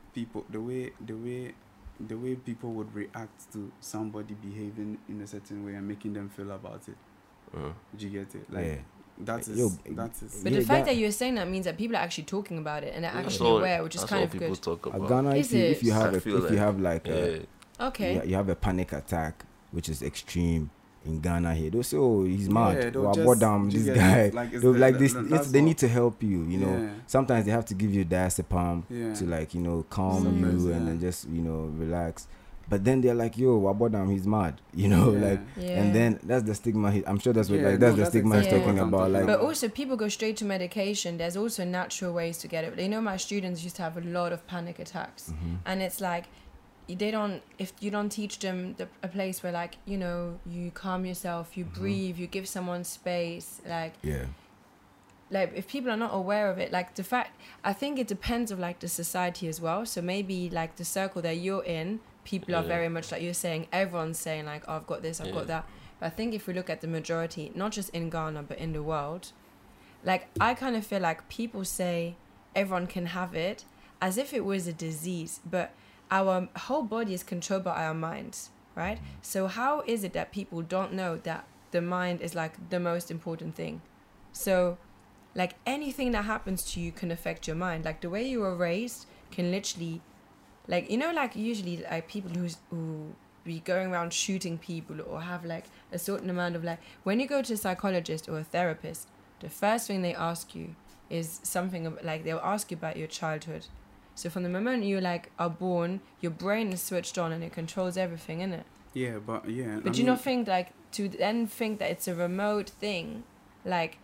the way people would react to somebody behaving in a certain way and making them feel about it. Do you get it? Like Yeah. that is Yo, that is But Yeah, the fact that- that you're saying that means that people are actually talking about it and they're That's actually all- aware, which is that's kind all of people good. talk about. Ghana, Is if you it? have I a, feel if you like- have like Yeah. Okay. you have a panic attack, which is extreme in Ghana here. They'll say, "Oh, he's mad. Yeah, they'll Well, just- what damn, do you this get guy." it? Like, it's They'll the- like the- this. that's They what- need to help you. You know, Yeah. sometimes they have to give you diazepam Yeah. to like calm Suppress, you and yeah. then just relax. But then they're like, "Yo, Wabodam, he's mad." Yeah. Like, Yeah. and then that's the stigma. I'm sure that's what Yeah, like that's no, the that's stigma he's exactly talking what I'm about. talking Like, But about. also, people go straight to medication. There's also natural ways to get it. You know, my students used to have a lot of panic attacks, Mm-hmm. and it's like they don't. If you don't teach them a place where, like, you calm yourself, you breathe, you give someone space, yeah, like if people are not aware of it, like the fact, I think it depends of like the society as well. So maybe like the circle that you're in, people are Yeah. very much like you're saying, everyone's saying like, oh, I've got this, I've Yeah. got that. But I think if we look at the majority, not just in Ghana but in the world, like I kind of feel like people say everyone can have it as if it was a disease, but our whole body is controlled by our minds, right? So how is it that people don't know that the mind is like the most important thing? So like anything that happens to you can affect your mind. Like the way you were raised can literally, like, like usually like people who be going around shooting people or have like a certain amount of like, when you go to a psychologist or a therapist, the first thing they ask you is something like they'll ask you about your childhood. So from the moment you like are born, your brain is switched on and it controls everything, innit? Yeah, but yeah. But I you mean, not think like to then think that it's a remote thing, like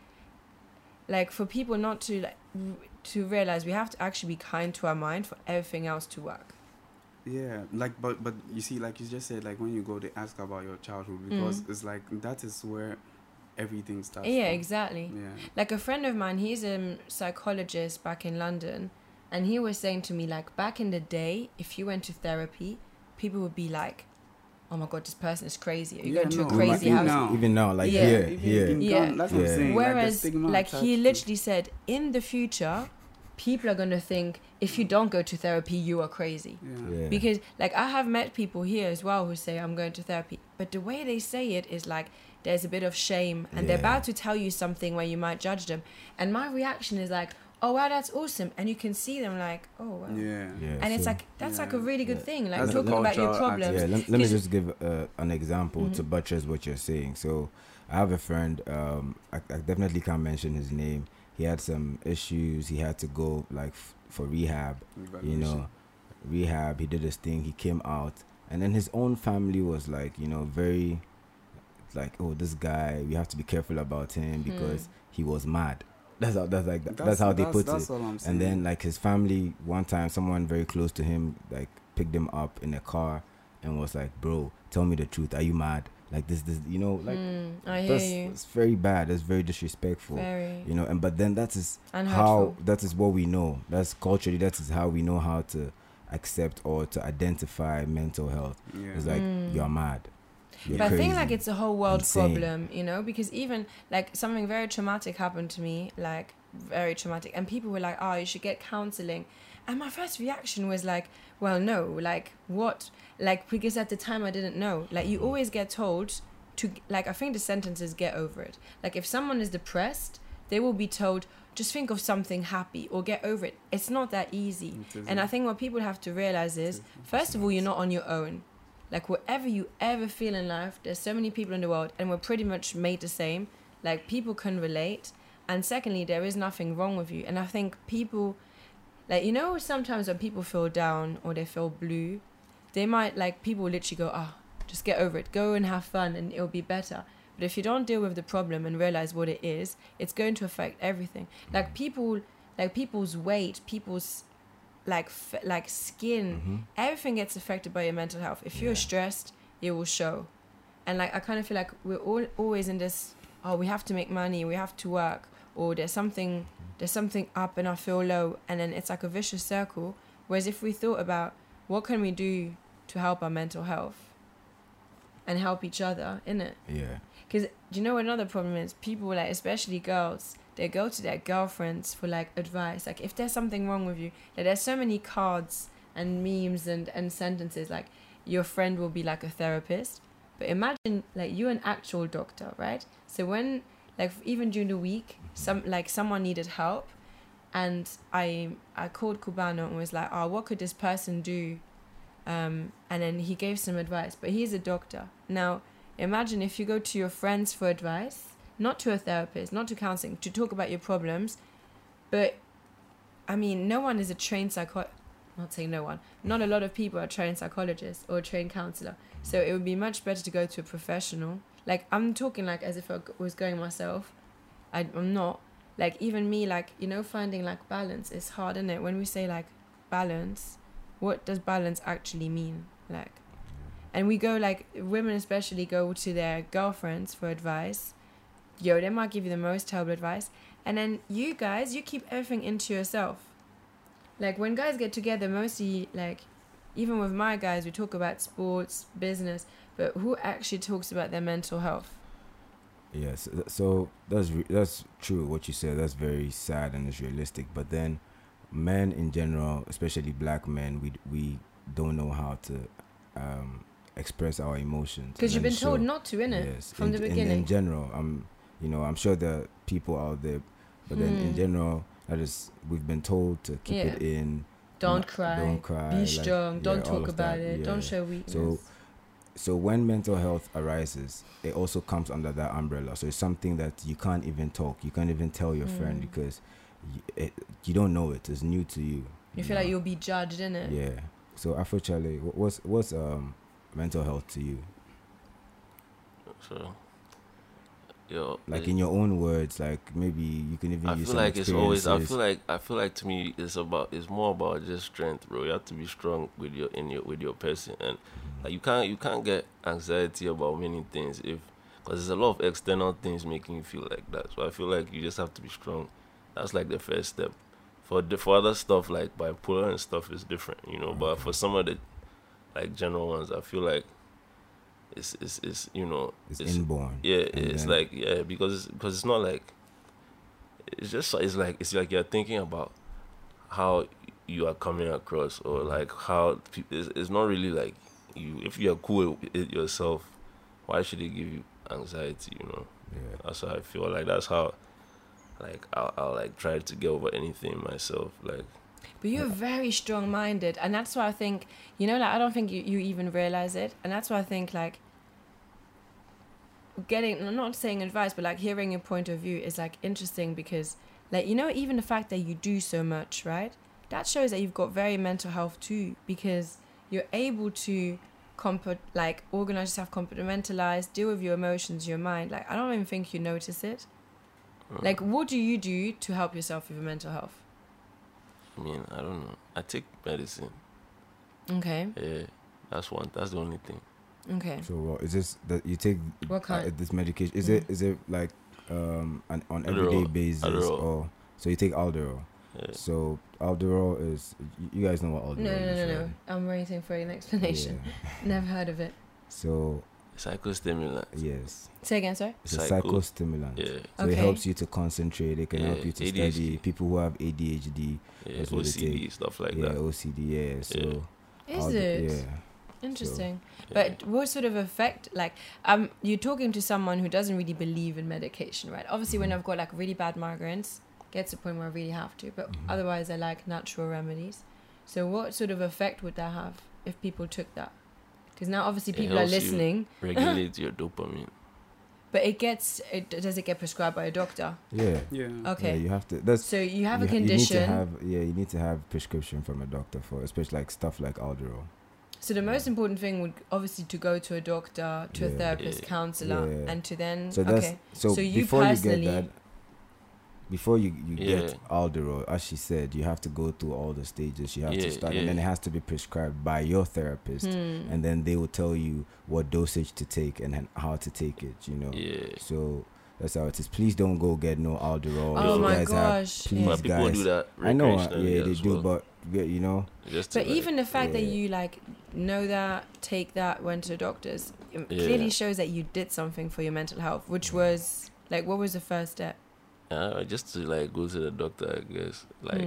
for people not to like to realize we have to actually be kind to our mind for everything else to work. Yeah, like but you see, like you just said, like when you go, they ask about your childhood because it's like that is where everything starts. Yeah, from. exactly. Yeah. Like a friend of mine, he's a psychologist back in London, and he was saying to me like back in the day, if you went to therapy, people would be like, "Oh my god, this person is crazy. Are you Yeah, going to no, a crazy even house?" now. even now, like Yeah. here, Even here. in Yeah. Ghana, that's what I'm Yeah. saying. Whereas, like, the stigma like he attached literally said, in the future, people are gonna think if you don't go to therapy, you are crazy. to, Yeah. Because like I have met people here as well who say I'm going to therapy, but the way they say it is like there's a bit of shame and they're Yeah. about to tell you something where you might judge them, and my reaction is like, oh wow, that's awesome, and you can see them like, oh wow. Yeah. Yeah, And it's so- like that's like a Yeah. really good Yeah. thing, like That's talking the about your cultural problems. Yeah, let me 'Cause- just give an example to buttress what you're saying. So I have a friend, I definitely can't mention his name. He had some issues. He had to go like for rehab, Evaluation. rehab. He did his thing. He came out, and then his own family was like, very like, oh, this guy, we have to be careful about him because he was mad. That's how they put that's it. all I'm saying. And then like his family, one time someone very close to him like picked him up in a car and was like, bro, tell me the truth, are you mad? Like this like I hear that's you. it's very bad, that's very disrespectful. Very. And but then that is And how hurtful. that is what we know. That's culturally, that is how we know how to accept or to identify mental health. Yeah. It's like you're mad. You're But I think crazy. like it's a whole world insane. problem, because even like something very traumatic happened to me, like very traumatic, and people were like, oh, you should get counseling. And my first reaction was like, well, no, like what? Like, because at the time I didn't know. Like, you always get told to, like, I think the sentence is get over it. Like, if someone is depressed, they will be told, just think of something happy or get over it. It's not that easy. It isn't. And I think what people have to realize is, first of all, you're not on your own. Like, whatever you ever feel in life, there's so many people in the world, and we're pretty much made the same. Like, people can relate. And secondly, there is nothing wrong with you. And I think people, like, you know, sometimes when people feel down or they feel blue, they might, like, people literally go, just get over it, go and have fun and it'll be better. But if you don't deal with the problem and realize what it is, it's going to affect everything. Like people's weight, people's like skin, everything gets affected by your mental health. If you're stressed, it will show. And like I kind of feel like we're all always in this, we have to make money, we have to work, or there's something up and I feel low, and then it's like a vicious circle. Whereas if we thought about what can we do to help our mental health and help each other, innit? Yeah. Because do you know what another problem is? People, like, especially girls, they go to their girlfriends for like advice. Like if there's something wrong with you, like, there's so many cards and memes and sentences like your friend will be like a therapist. But imagine like you're an actual doctor, right? So when like even during the week, someone needed help, and I called Cubano and was like, what could this person do? And then he gave some advice. But he's a doctor. Now imagine if you go to your friends for advice, not to a therapist, not to counseling, to talk about your problems. But I mean, no one is a trained not saying no one. Not a lot of people are trained psychologists or a trained counselor. So it would be much better to go to a professional. Like, I'm talking like as if I was going myself. I'm not. Like, even me, like, you know, finding like balance is hard, isn't it? When we say like balance, what does balance actually mean? Like, and we go like, women especially go to their girlfriends for advice. They might give you the most terrible advice. And then you guys, you keep everything into yourself. Like, when guys get together, mostly, like, even with my guys, we talk about sports, business, but who actually talks about their mental health? Yes, so that's true what you said. That's very sad and it's realistic. But then men in general, especially black men, we don't know how to express our emotions. Because you've been told not to, innit? Yes, from the beginning. In general, I'm sure there are people out there, but then in general, we've been told to keep it in. Don't cry. Be strong. Don't talk about it. Don't show weakness. So when mental health arises, it also comes under that umbrella. So it's something that you can't even talk. You can't even tell your friend because you don't know it. It's new to you. You feel like you'll be judged, innit? Yeah. So Afro Charlie, what's mental health to you? So, in your own words, like maybe you can even use some experiences. I feel like to me it's more about just strength, bro. You have to be strong with your person, and like you can't get anxiety about many things because there's a lot of external things making you feel like that. So I feel like you just have to be strong. That's like the first step. For other stuff like bipolar and stuff is different, But for some of the like general ones, I feel like it's it's inborn. Yeah, it's like because it's not like it's like you're thinking about how you are coming across, or like how it's not really like you. If you are cool with it yourself, why should it give you anxiety? Yeah. That's how I feel. Like that's how like I'll like try to get over anything myself. Like. But you're very strong-minded, and that's why I think, I don't think you even realize it, and that's why I think, like, I'm not saying advice, but, like, hearing your point of view is, like, interesting because, like, even the fact that you do so much, right, that shows that you've got very mental health too, because you're able to, organize yourself, compartmentalize, deal with your emotions, your mind. Like, I don't even think you notice it. Like, what do you do to help yourself with your mental health? I mean, I don't know. I take medicine. Okay. Yeah, that's the only thing. Okay. So is this that you take what kind? This medication? Is it like on everyday basis, or so you take Alderol? Yeah. So Alderol is, you guys know what Alderol is? No. I'm waiting for an explanation. Yeah. Never heard of it. So psychostimulant. Yes. Say again, sorry. It's a psychostimulant. Yeah. So it helps you to concentrate. It can help you to ADHD. study. People who have ADHD, OCD, stuff like that. OCD. Yeah. So is it? Yeah. Interesting. But what sort of effect, like, you're talking to someone who doesn't really believe in medication, right? Obviously, when I've got like really bad migraines, gets to the point where I really have to, but otherwise I like natural remedies. So what sort of effect would that have if people took that? Because now obviously people are listening. Regulate your dopamine. But does it get prescribed by a doctor? Yeah. Yeah. Okay. Yeah, you have to. So you have a You condition. you need to have prescription from a doctor for, especially like stuff like Alderol. So the most important thing would obviously to go to a doctor, to a Yeah. therapist, counselor, Yeah. and to then. So that's okay. so, So you before you personally- get that, before you Yeah. get Alderol, as she said, you have to go through all the stages. You have to Yeah, start, yeah. and then it has to be prescribed by your therapist, and then they will tell you what dosage to take and how to take it. You know. Yeah. So that's how it is. Please don't go get no Alderol. Oh If you my guys gosh, Have, please, yeah. But people guys. do that. I know. recreationally Yeah, they as do. well. But you know. Just to, But like, even the fact that Yeah. you like know that, take that, went to the doctors, it Yeah. clearly shows that you did something for your mental health, which was like, what was the first step? just to like go to the doctor, I guess, like,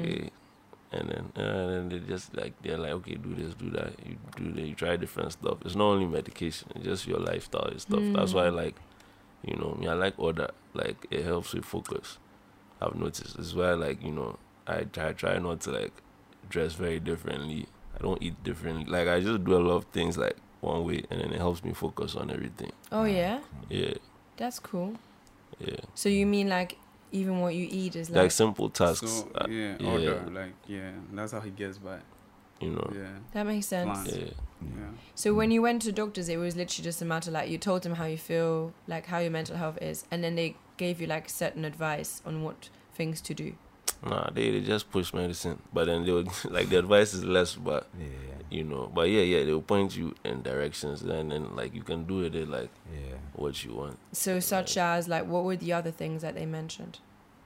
and then they just like they're like, okay, do this, do that, you do that, you try different stuff. It's not only medication; it's just your lifestyle and stuff. That's why, like, you know, me, I like all that. Like, it helps with focus. I've noticed. It's why, like, you know, I try not to like dress very differently. I don't eat differently. Like, I just do a lot of things like one way, and then it helps me focus on everything. Oh yeah, Yeah, that's cool. yeah. So you mean like even what you eat is Like like, simple tasks. So yeah. order, like that's how he gets by. You know. Yeah. that makes sense. Plan. Yeah. Yeah. So when you went to doctors, it was literally just a matter like you told them how you feel, like how your mental health is, and then they gave you like certain advice on what things to do. Nah, they just push medicine, but then they would like the advice is less, but Yeah. you know, but yeah, they will point you in directions, and then like you can do it like Yeah. what you want. So such as like, what were the other things that they mentioned?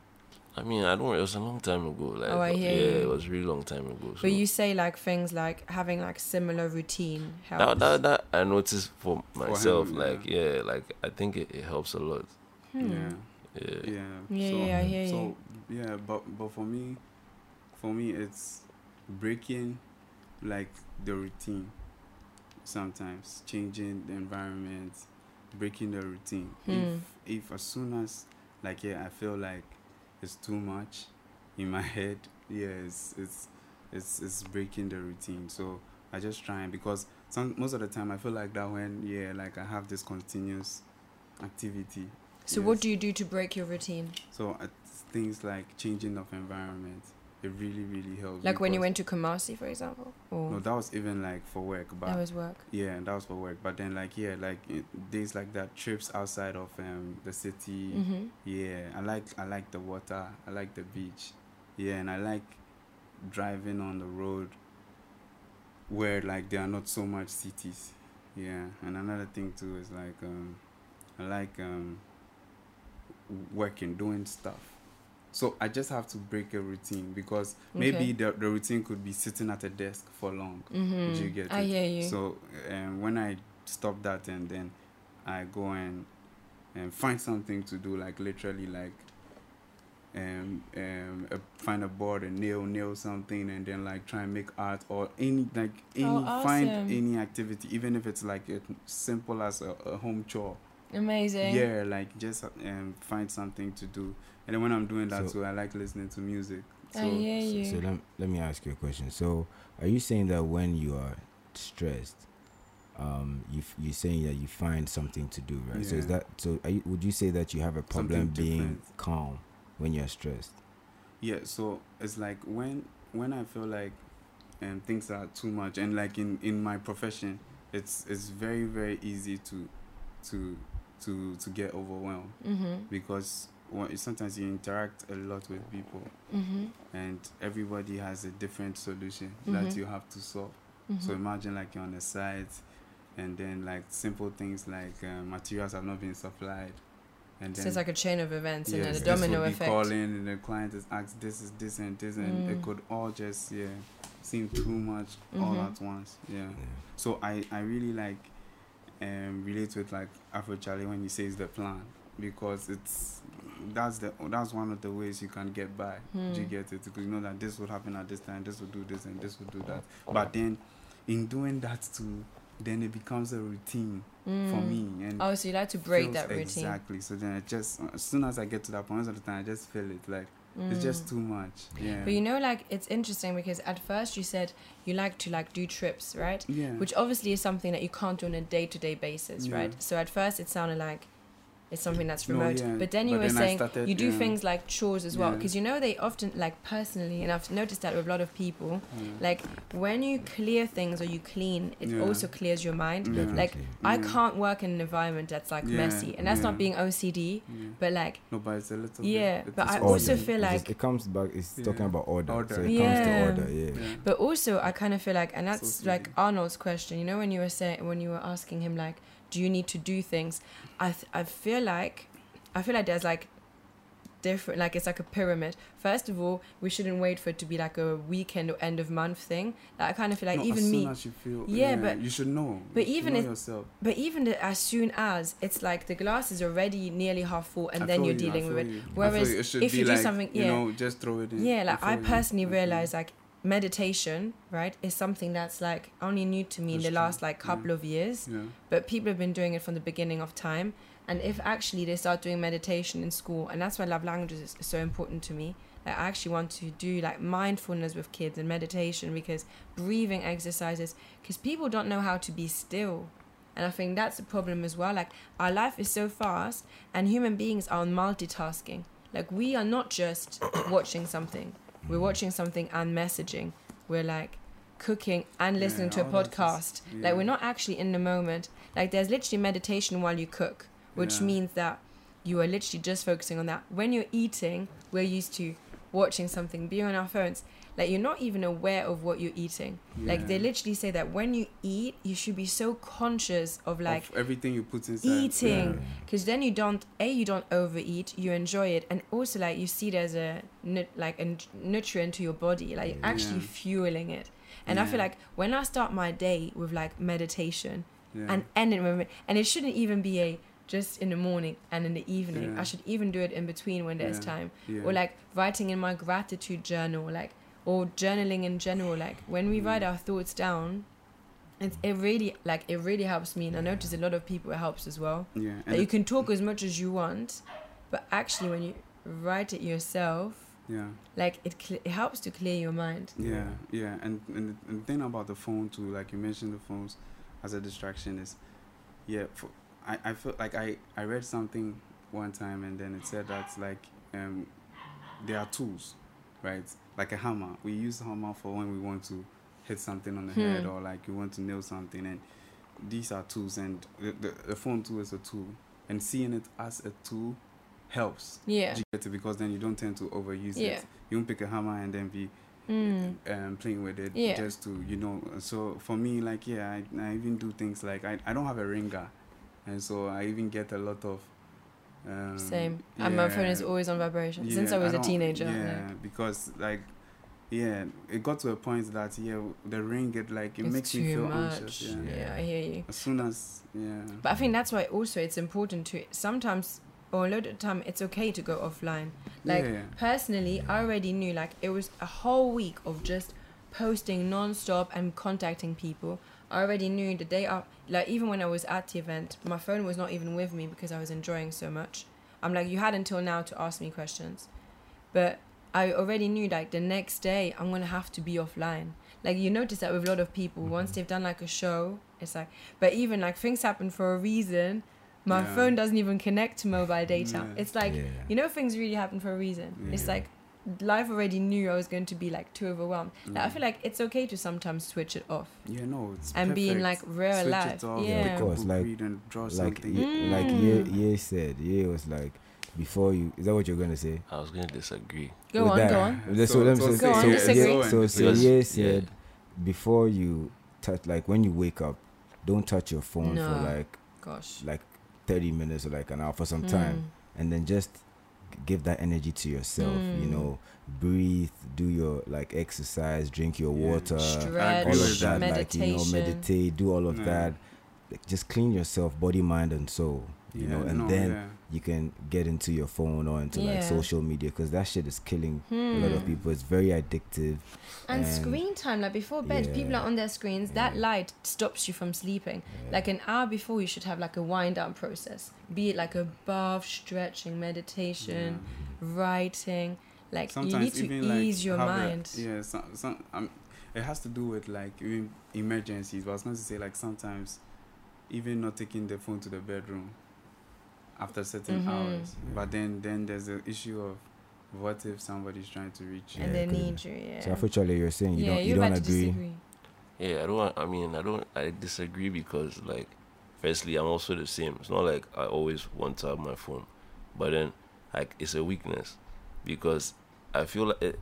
I mean, I don't. It was a long time ago. Like, Oh, I hear yeah, you. it was a really long time ago. So But you say like things like having like similar routine helps. that I noticed for myself. him, like, like I think it helps a lot. Yeah. Yeah. Hmm. Yeah. Yeah, I hear so, you. yeah, but for me it's breaking like the routine. Sometimes changing the environment, breaking the routine. If as soon as like I feel like it's too much in my head, it's breaking the routine. So I just try, and because most of the time I feel like that when like I have this continuous activity. So what do you do to break your routine? So things like changing of environment, it really, really helps. Like when you because- went to Kumasi, for example? Or No, that was even like for work, but that was work? yeah, that was for work. But then days like that, trips outside of the city. Mm-hmm. Yeah, I like the water. I like the beach. Yeah, and I like driving on the road where like there are not so much cities. Yeah, and another thing too is like I like working, doing stuff. So I just have to break a routine because maybe the routine could be sitting at a desk for long. Mm-hmm. Do you get I it? hear you. So when I stop that and then I go and find something to do, like literally like find a board and nail something, and then like try and make art or find awesome. any activity, even if it's like as simple as a home chore. Amazing. Yeah, like just find something to do. And then when I'm doing that So- too, I like listening to music. I hear you. So let me ask you a question. So are you saying that when you are stressed, you're saying that you find something to do, right? So is Yeah. that would you say that you have a problem Something being different. calm when you're stressed? Yeah, so it's like when I feel like things are too much, and like in my profession, it's very, very easy to get overwhelmed Mm-hmm. because sometimes you interact a lot with people, Mm-hmm. and everybody has a different solution that Mhm. you have to solve. Mm-hmm. So imagine like you're on the site, and then like simple things like materials have not been supplied, and So then it's like a chain of events and then yes, a this domino would be effect. calling, and the client is asked this is this and this, and it could all just seem too much all Mhm. at once. Yeah. So I really like relate with like Afro Charlie when he says the plan, because that's one of the ways you can get by. Do you get it? Because you know that this would happen at this time, this would do this, and this would do that. But then in doing that too, then it becomes a routine for me. And Oh, so you like to break feels that routine. exactly. So then it just, as soon as I get to that point, most of the time I just feel it like it's just too much. Yeah. But you know, like, it's interesting because at first you said you like to like do trips, right? Yeah. Which obviously is something that you can't do on a day-to-day basis, Yeah. right? So at first it sounded like it's something that's No, remote. yeah, But then you but were then I saying started, you do yeah. things like chores as well, Yeah. because you know they often, like personally, and I've noticed that with a lot of people, Yeah. like when you clear things or you clean, it Yeah. also clears your mind. Yeah. Definitely. Like I Yeah. can't work in an environment that's like Yeah, messy, and that's yeah. not being OCD, Yeah. but like No, but it's a little Yeah, bit. but I It's also order. feel It's like- just- it comes back. It's Yeah. talking about order. Order. So it Yeah. comes to order. Yeah. Yeah. But also, I kind of feel like, and So that's silly. like Arnold's question. You know, when you were saying, when you were asking him, like, do you need to do things? I feel like there's like different, like it's like a pyramid. First of all, we shouldn't wait for it to be like a weekend or end of month thing. Like, I kind of feel like No, even as me. soon as you feel, Yeah, but- you should know. but You should even know if- yourself. But even as soon as it's like the glass is already nearly half full, and I then feel you're you, I dealing with feel it. you. I Whereas feel it should if be you do like, something- you yeah. know, just throw it in. Yeah, like I feel you. personally I feel you. realize like meditation, right, is something that's like only new to me in That's the true. last like couple Yeah. of years. Yeah. But people have been doing it from the beginning of time. And if actually they start doing meditation in school, and that's why love languages is so important to me. Like I actually want to do like mindfulness with kids and meditation, because breathing exercises, because people don't know how to be still. And I think that's the problem as well. Like our life is so fast, and human beings are multitasking. Like we are not just watching something. We're watching something and messaging. We're like cooking and listening to a all that is- podcast. yeah. Like we're not actually in the moment. Like there's literally meditation while you cook, which Yeah. means that you are literally just focusing on that. When you're eating, we're used to watching something, being on our phones. Like you're not even aware of what you're eating. Like they Yeah. literally say that when you eat, you should be so conscious of like Of everything you put inside. eating, because then you don't overeat, you enjoy it, and also like you see it as a nutrient to your body, like you're actually Yeah. fueling it. And I feel Yeah. like when I start my day with like meditation Yeah. and end it with, and it shouldn't even be a just in the morning and in the evening. Yeah. I should even do it in between when there's Yeah. time, Yeah. or like writing in my gratitude journal, like, or journaling in general. Like when we write our thoughts down, it really helps me, and I notice a lot of people it helps as well. Yeah. That you can talk as much as you want, but actually when you write it yourself, Yeah. like it helps to clear your mind. Yeah, yeah, and the thing about the phone too, like you mentioned the phones as a distraction is, yeah, I feel like I read something one time, and then it said that like there are tools, right? Like a hammer. We use a hammer for when we want to hit something on the head, or like you want to nail something, and these are tools, and the phone too is a tool, and seeing it as a tool helps. Yeah. Do you get it? Because then you don't tend to overuse Yeah. it. You don't pick a hammer and then be playing with it, Yeah. just to, you know. So for me, like, yeah, I even do things like I don't have a ringer, and so I even get a lot of Same. And my phone is yeah, always on vibration since I yeah, was a don't- teenager. Yeah, like, because like, yeah, it got to a point that the ring, it it's makes me too feel much. anxious. Yeah. Yeah. I hear you. As soon as But I think that's why also it's important to sometimes, or a lot of the time, it's okay to go offline. Like Yeah. personally, I already knew like it was a whole week of just posting non-stop and contacting people. I already knew the day up, like even when I was at the event, my phone was not even with me because I was enjoying so much. I'm like, you had until now to ask me questions, but I already knew like the next day I'm gonna have to be offline. Like you notice that with a lot of people, once they've done like a show, it's like, but even like things happen for a reason. My Yeah. phone doesn't even connect to mobile data. Yeah. It's like, Yeah. you know, things really happen for a reason. It's Yeah. like life already knew I was going to be like too overwhelmed. Like, I feel like it's okay to sometimes switch it off Yeah, no, it's and being like perfect. real Switch life. it off, Yeah. pick a Of course, book, like- read and draw Like something. like Ye said, Ye was like, before you, is that what you're gonna say? I was going to disagree. Go With on, that, go on. So let me Go on, so, disagree. Ye- so Because- Ye yeah. said, before you touch, like when you wake up, don't touch your phone No. for Gosh. like 30 minutes or like an hour for some Mm. time, and then just give that energy to yourself. You know, breathe, do your like exercise, drink your Yeah. water, Stretch, all of that, meditation. like, you know, meditate, do all of Yeah. that. Like, just clean yourself, body, mind, and soul. You know, and then you can get into your phone or into like Yeah. social media, because that shit is killing a lot of people. It's very addictive. And screen time, like before bed, Yeah. people are on their screens. That Yeah. light stops you from sleeping. Like an hour before, you should have like a wind down process. Be it like a bath, stretching, meditation, writing. Like you need to even, like, ease your have mind. it has to do with like even emergencies. But I was going to say like sometimes even not taking the phone to the bedroom. after certain hours. But then there's the issue of what if somebody's trying to reach you? And they could- need you, yeah. So unfortunately, you're saying you yeah, don't you're you don't about to agree. disagree. Yeah, I disagree because, like, firstly, I'm also the same. It's not like I always want to have my phone, but then, like, it's a weakness because I feel like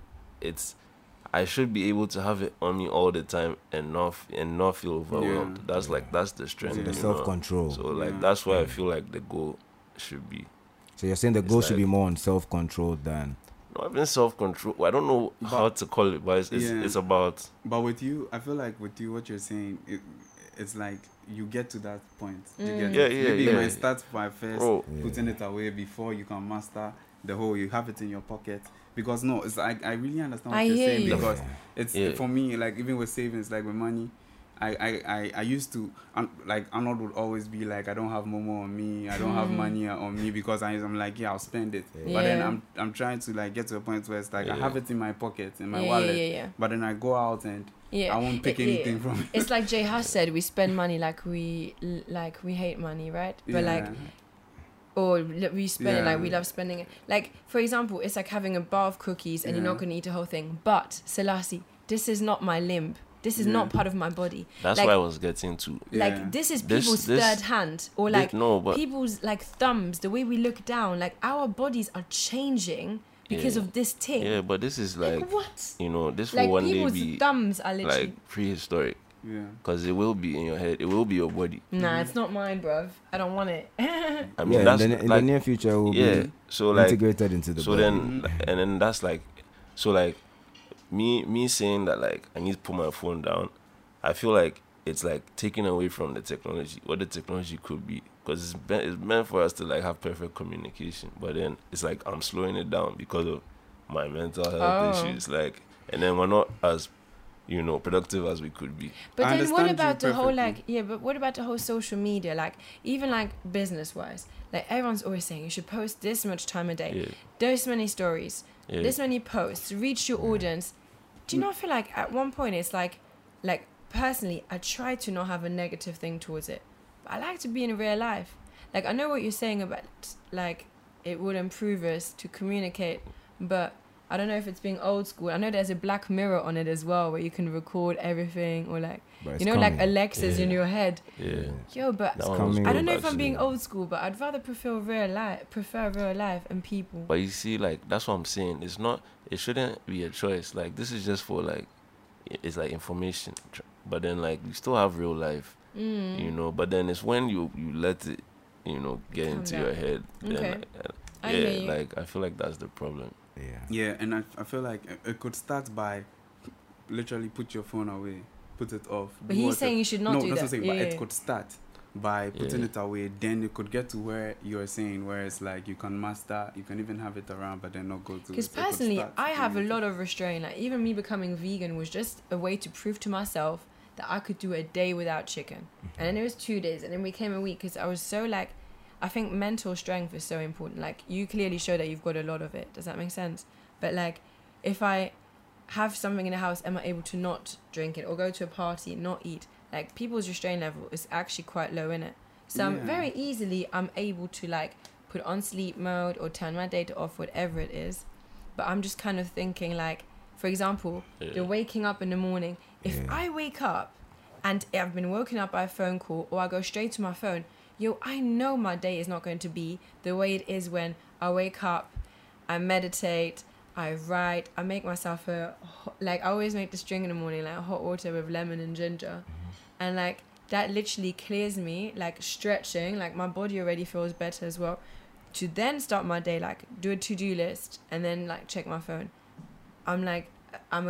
I should be able to have it on me all the time and not feel overwhelmed. Yeah. That's the strength. Yeah. The you know? self-control. So, like, Yeah. that's why I feel like the goal should be So you're saying the It's goal should be like- more on self-control than not even self-control. I don't know how to call it, but it's about But with you, I feel like with you, what you're saying, it's like you get to that point. You get Yeah, it. yeah, Maybe you yeah. might start by first Bro. putting it away before you can master the whole. You have it in your pocket. Because no, it's like I really understand what I you're hear saying you. because it's Yeah. for me, like even with savings, like with money, I used to like Arnold would always be like, I don't have Momo on me, I don't have money on me because I'm like, yeah, I'll spend it. But then Yeah. I'm trying to like get to a point where it's like I Yeah. have it in my pocket, in my Yeah, wallet. yeah. But then I go out and Yeah. I won't pick anything from it. It's like Jay Huss said, we spend money like we hate money, right? But like, or we spend it like we Yeah. love spending it. Like, for example, it's like having a bar of cookies and you're not Yeah. going to eat the whole thing. But, Selassie, this is not my limb. This is not Yeah. part of my body. that's like, what I was getting to. Yeah. Like, this is This- people's this- third hand. Or like, no, but people's like thumbs, the way we look down. Like, our bodies are changing because Yeah. of this thing. yeah, but this is Like, what? this Like, will one day people's be thumbs are literally... like prehistoric Yeah. because it will be in your head. It will be your body. Nah, it's not mine, bruv. I don't want it. I mean, yeah. that's In the like near future, will yeah. be So like integrated into the so body. then and then that's like so like me saying that like I need to put my phone down. I feel like it's like taking away from the technology, what the technology could be, because it's meant for us to like have perfect communication, but then it's like I'm slowing it down because of my mental health Oh. issues, like, and then we're not as productive as we could be. But I then what understand you about the whole perfectly. but what about the whole social media? Like, even like business wise, like everyone's always saying you should post this much time a day, Yeah, this many stories, yeah. this many posts, reach your audience. Do you not feel like at one point it's like personally, I try to not have a negative thing towards it. But I like to be in real life. Like, I know what you're saying about like it would improve us to communicate, but I don't know if it's being old school. I know there's a Black Mirror on it as well where you can record everything, or like, But it's you know, like coming. Alexa's in Yeah. your head. Yeah. Yo, but That one was coming. I don't know dope, if I'm being actually. old school, but I'd rather prefer real life and people. But you see, like, that's what I'm saying. It shouldn't be a choice. Like, this is just for, like, it's like information. But then, like, you still have real life, but then it's when you let it, get Calm into down. your head. Then, Okay. I hear you. like, I feel like that's the problem. Yeah. Yeah, and I feel like it could start by literally put your phone away, put it off. But do he's what saying you should not no, do that's that. what I'm saying, Yeah, but yeah. it could start by putting Yeah. it away. Then it could get to where you're saying, where it's like you can master, you can even have it around, but then not go to. Because it. So it could personally, start I have a doing it. lot of restraint. Like, even me becoming vegan was just a way to prove to myself that I could do a day without chicken. And then it was 2 days, and then we came a week because I was so like, I think mental strength is so important. Like, you clearly show that you've got a lot of it. Does that make sense? But like, if I have something in the house, am I able to not drink it or go to a party and not eat? Like, people's restraint level is actually quite low in it. So I'm Yeah. very easily, I'm able to like put on sleep mode or turn my data off, whatever it is. But I'm just kind of thinking like, for example, Yeah. you're waking up in the morning. If Yeah. I wake up and I've been woken up by a phone call or I go straight to my phone, I know my day is not going to be the way it is when I wake up, I meditate, I write, I make myself I always make this drink in the morning, like hot water with lemon and ginger. And like, that literally clears me, like stretching, like my body already feels better as well. To then start my day, like do a to-do list and then like check my phone. I'm like, I'm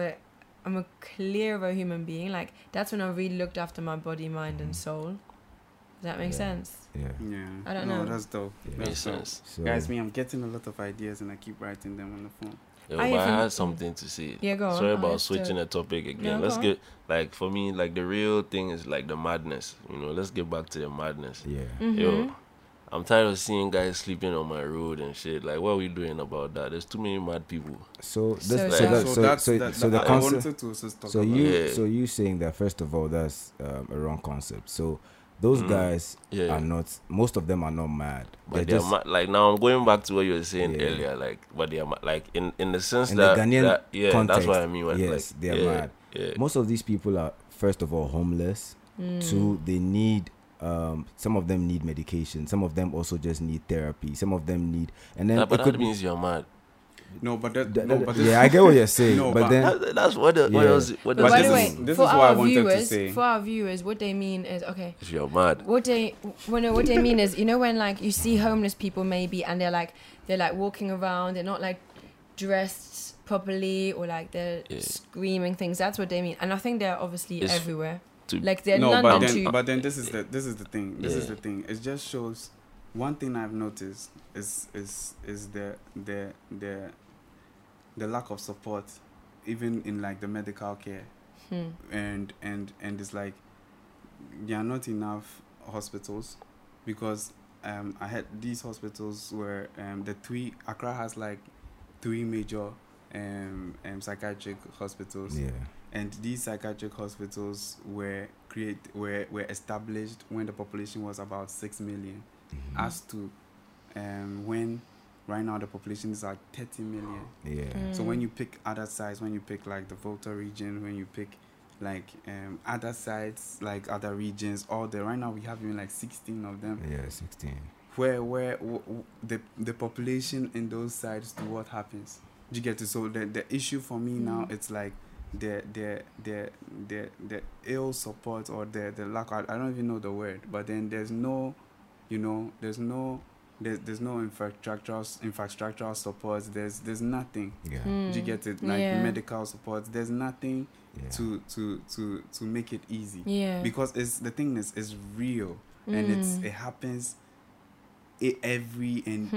a clearer human being. Like, that's when I really looked after my body, mind and soul. Does that make Yeah. sense? Yeah. Yeah. I don't no, know. that's dope. Yeah. That's Makes dope. sense. So, Guys, me, I'm getting a lot of ideas and I keep writing them on the phone. Yo, I but I even- had something to say. Yeah, go on. Sorry Oh, about let's do switching it. the topic again. No, Let's go on. get, like, for me, like, the real thing is like the madness. Let's get back to the madness. yeah. Mm-hmm. Yo, I'm tired of seeing guys sleeping on my road and shit. Like, what are we doing about that? There's too many mad people. So this, So so, sad. that, so the I concept. wanted to also talk So about you Yeah. so you saying that first of all that's a wrong concept. So those guys Yeah. are not. Most of them are not mad. But They're they're just like now I'm going back to what you were saying Yeah. earlier, like but they are like in the sense in that, the Ghanaian that yeah, context. that's what I mean. When, Yes, like, they are yeah, mad. Yeah. Most of these people are, first of all, homeless. Two, they need. Some of them need medication. Some of them also just need therapy. Some of them need, and then But it that could be. means you're mad. No, but that, That- no, that- but this, yeah, I get what you're saying, No, but but then That's what the, what Yeah. else what But does By it the this way, is- mean? this for is what I our wanted to viewers, say. for our viewers, what they mean is okay. If you're mad. What they mean is, you know, when like you see homeless people maybe, and they're like walking around, they're not like dressed properly, or like they're Yeah. screaming things. That's what they mean, and I think they're obviously It's everywhere. to- Like they're no, London but then, too. but then this is the thing. This is Yeah. the thing. It just shows one thing I've noticed is the lack of support, even in like the medical care, and it's like there are not enough hospitals, because I had these hospitals where Accra has like 3 major psychiatric hospitals. yeah, And these psychiatric hospitals were established when the population was about 6 million, as to when right now the population is like 30 million. yeah, So when you pick other sites, when you pick like the Volta region, when you pick like other sites, like other regions, right now we have even like 16 of them, yeah, 16. where the population in those sites do what happens. Do you get it? So the issue for me now, it's like the ill support, or the lack. I don't even know the word, but then there's no infrastructural support. There's nothing. Yeah, Do you get it? Like Yeah. medical support. There's nothing yeah. to make it easy. Yeah. Because the thing is real, and it happens every and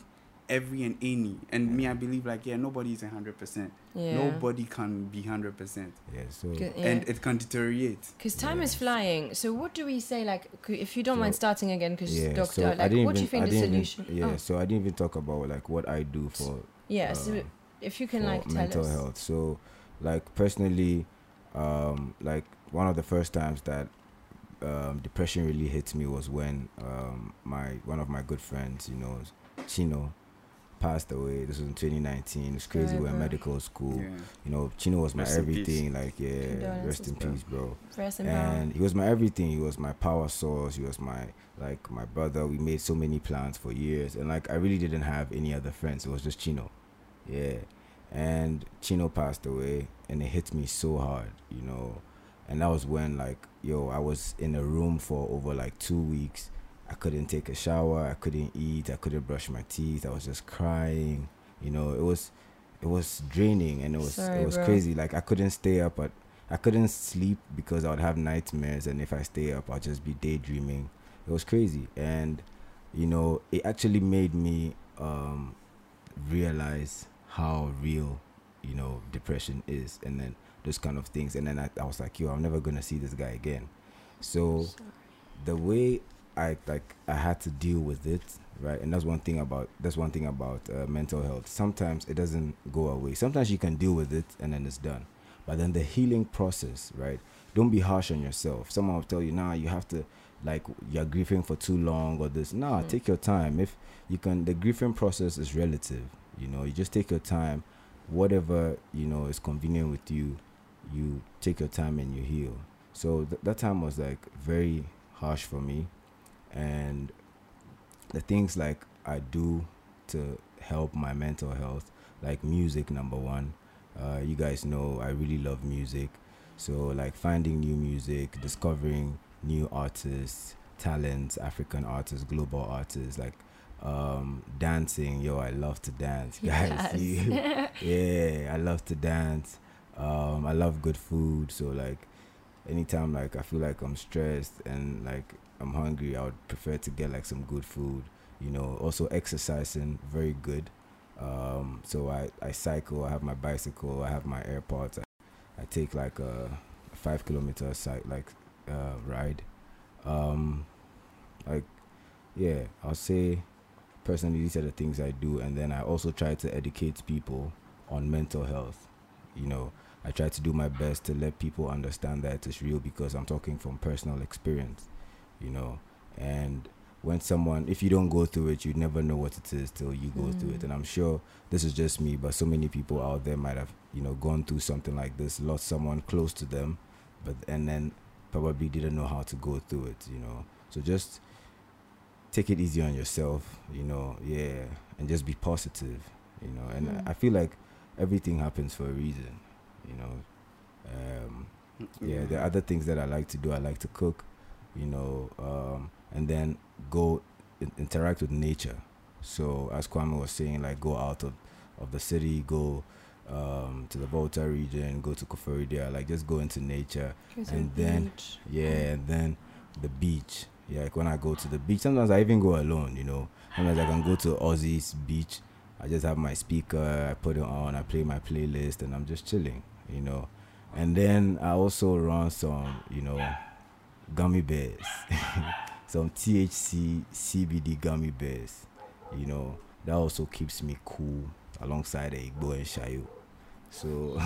any. And me, I believe like nobody is 100%. Yeah. Nobody can be 100%, Yeah, so and it can deteriorate. Because time is flying. So what do we say? Like, if you don't mind starting again, because yeah, doctor, so like, what do you think the solution? So I didn't even talk about like what I do for So if you can for like tell mental us. health. So like personally, like one of the first times that depression really hit me was when one of my good friends, Chino, passed away. This was in 2019. It's crazy. Sorry, We're in bro. medical school. Yeah. Chino was my Rest in peace. everything. Like, yeah, Condolences, rest in bro. peace, bro. Rest in power. And he was my everything. He was my power source. He was my brother. We made so many plans for years, and like I really didn't have any other friends. It was just Chino. Yeah. And Chino passed away, and it hit me so hard, and that was when I was in a room for over like 2 weeks. I couldn't take a shower, I couldn't eat, I couldn't brush my teeth. I was just crying. It was draining, and it was Sorry, bro. crazy. Like I couldn't stay up, but I couldn't sleep because I would have nightmares, and if I stay up I'll just be daydreaming. It was crazy. And it actually made me realize how real depression is, and then those kind of things. And then I was like, I'm never gonna see this guy again. So the way I had to deal with it, right? And that's one thing about mental health. Sometimes it doesn't go away. Sometimes you can deal with it and then it's done. But then the healing process, right? Don't be harsh on yourself. Someone will tell you, you have to, like, you're grieving for too long or this. Take your time. If you can, the grieving process is relative. You just take your time. Whatever, is convenient with you, you take your time and you heal. So that time was like very harsh for me. And the things like I do to help my mental health, like music, number one. You guys know I really love music. So like finding new music, discovering new artists, talents, African artists, global artists, like dancing. I love to dance, guys. Yes. Yeah, I love to dance. I love good food. So like anytime like I feel like I'm stressed and like I'm hungry, I would prefer to get like some good food. Also exercising, very good. So I cycle. I have my bicycle. I have my AirPods. I take like a 5 kilometer ride. I'll say personally these are the things I do, and then I also try to educate people on mental health. I try to do my best to let people understand that it's real, because I'm talking from personal experience. you know. And when someone, if you don't go through it, you never know what it is till you go through it. And I'm sure this is just me, but so many people out there might have, you know, gone through something like this, lost someone close to them, and then probably didn't know how to go through it, you know. So just take it easy on yourself, you know, and just be positive, you know. And I feel like everything happens for a reason, you know. There are other things that I like to do. I like to cook, you know, and then go interact with nature. So as Kwame was saying, like, go out of the city, go to the Volta region, go to Koforidua, like just go into nature, and then and then the beach. Yeah, like when I go to the beach, sometimes I even go alone, you know. Sometimes I can go to Aussie's beach. I just have my speaker, I put it on, I play my playlist, and I'm just chilling, you know. And then I also run some, you know, gummy bears, some THC CBD gummy bears, you know. That also keeps me cool alongside Igbo and Shayo. So,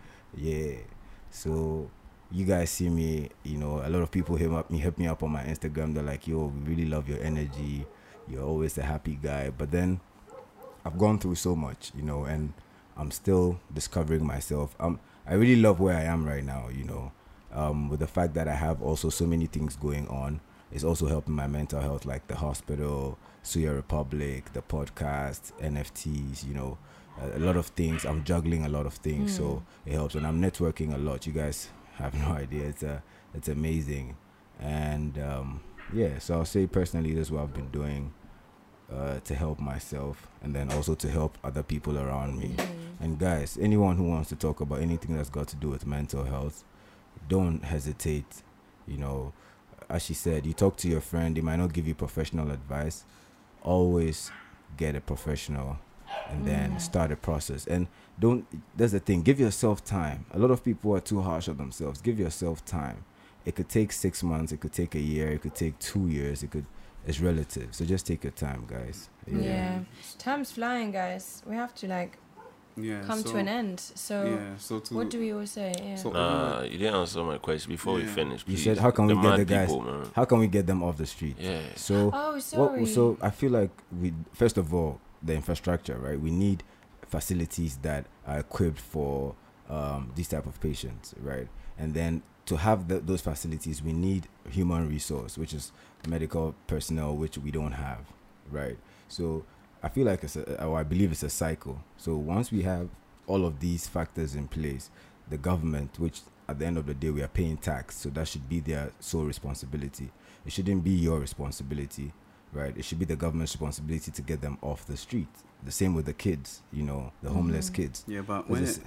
So you guys see me, you know, a lot of people hit me up on my Instagram. They're like, yo, we really love your energy. You're always a happy guy. But then I've gone through so much, you know, and I'm still discovering myself. I really love where I am right now, you know, with the fact that I have also so many things going on. It's also helping my mental health, like the hospital, Suya Republic, the podcast, NFTs, you know, a lot of things. I'm juggling a lot of things, so it helps. And I'm networking a lot. You guys have no idea. It's amazing. And so I'll say personally, this is what I've been doing to help myself, and then also to help other people around me. And guys, anyone who wants to talk about anything that's got to do with mental health, don't hesitate. You know, as she said, you talk to your friend, they might not give you professional advice. Always get a professional and then start a process. And that's the thing, give yourself time. A lot of people are too harsh on themselves. Give yourself time. It could take 6 months, it could take a year, it could take 2 years, it's relative. So just take your time, guys. Time's flying, guys. We have to come to an end. So what do we all say? So you didn't answer my question before we finish. You said, how can we get the guys? How can we get them off the street? So sorry. So I feel like first of all, the infrastructure, right? We need facilities that are equipped for these type of patients, right? And then to have those facilities, we need human resource, which is medical personnel, which we don't have, right? So I feel like I believe it's a cycle. So once we have all of these factors in place, the government, which at the end of the day we are paying tax, so that should be their sole responsibility. It shouldn't be your responsibility, right? It should be the government's responsibility to get them off the street. The same with the kids, you know, the homeless kids. Yeah, but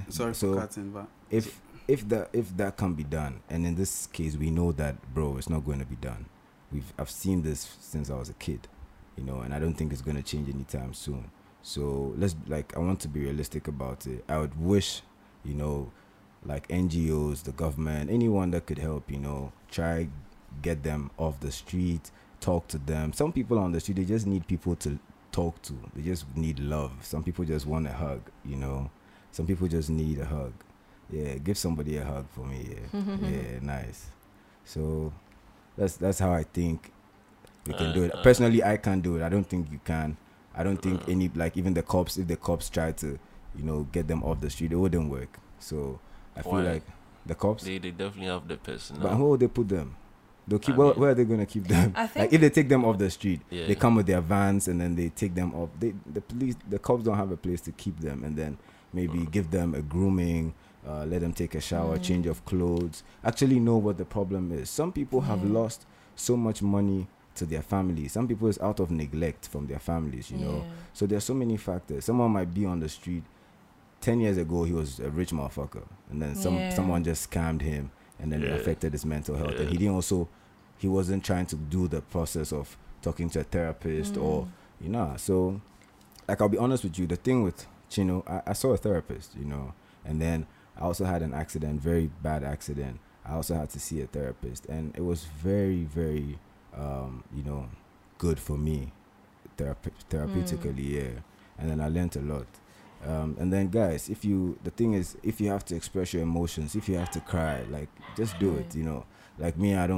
if that can be done, and in this case we know that, bro, it's not going to be done. I've seen this since I was a kid, you know, and I don't think it's going to change anytime soon. So I want to be realistic about it. I would wish, you know, like NGOs, the government, anyone that could help, you know, try get them off the street, talk to them. Some people on the street, they just need people to talk to. They just need love. Some people just want a hug, you know. Some people just need a hug. Yeah, give somebody a hug for me. Yeah, nice. So that's how I think we can do it. Personally, I can't do it. I don't think you can. I don't think even the cops, if the cops try to, you know, get them off the street, it wouldn't work. So I feel like the cops, they definitely have the person. But where will they put them? They'll keep. Where are they going to keep them? I think, like, if they take them off the street, they come with their vans and then they take them off. The cops don't have a place to keep them, and then maybe give them a grooming, let them take a shower, change of clothes. Actually know what the problem is. Some people have lost so much money to their families. Some people is out of neglect from their families, you know. So there's so many factors. Someone might be on the street. 10 years ago, he was a rich motherfucker, and then someone just scammed him, and then it affected his mental health. And he wasn't trying to do the process of talking to a therapist or, you know. So, like, I'll be honest with you, the thing with Chino, I saw a therapist, you know, and then I also had an accident, very bad accident. I also had to see a therapist, and it was very, very, you know, good for me, therapeutically, And then I learned a lot. And then, guys, the thing is, if you have to express your emotions, if you have to cry, like, just do it, you know. Like me, I don't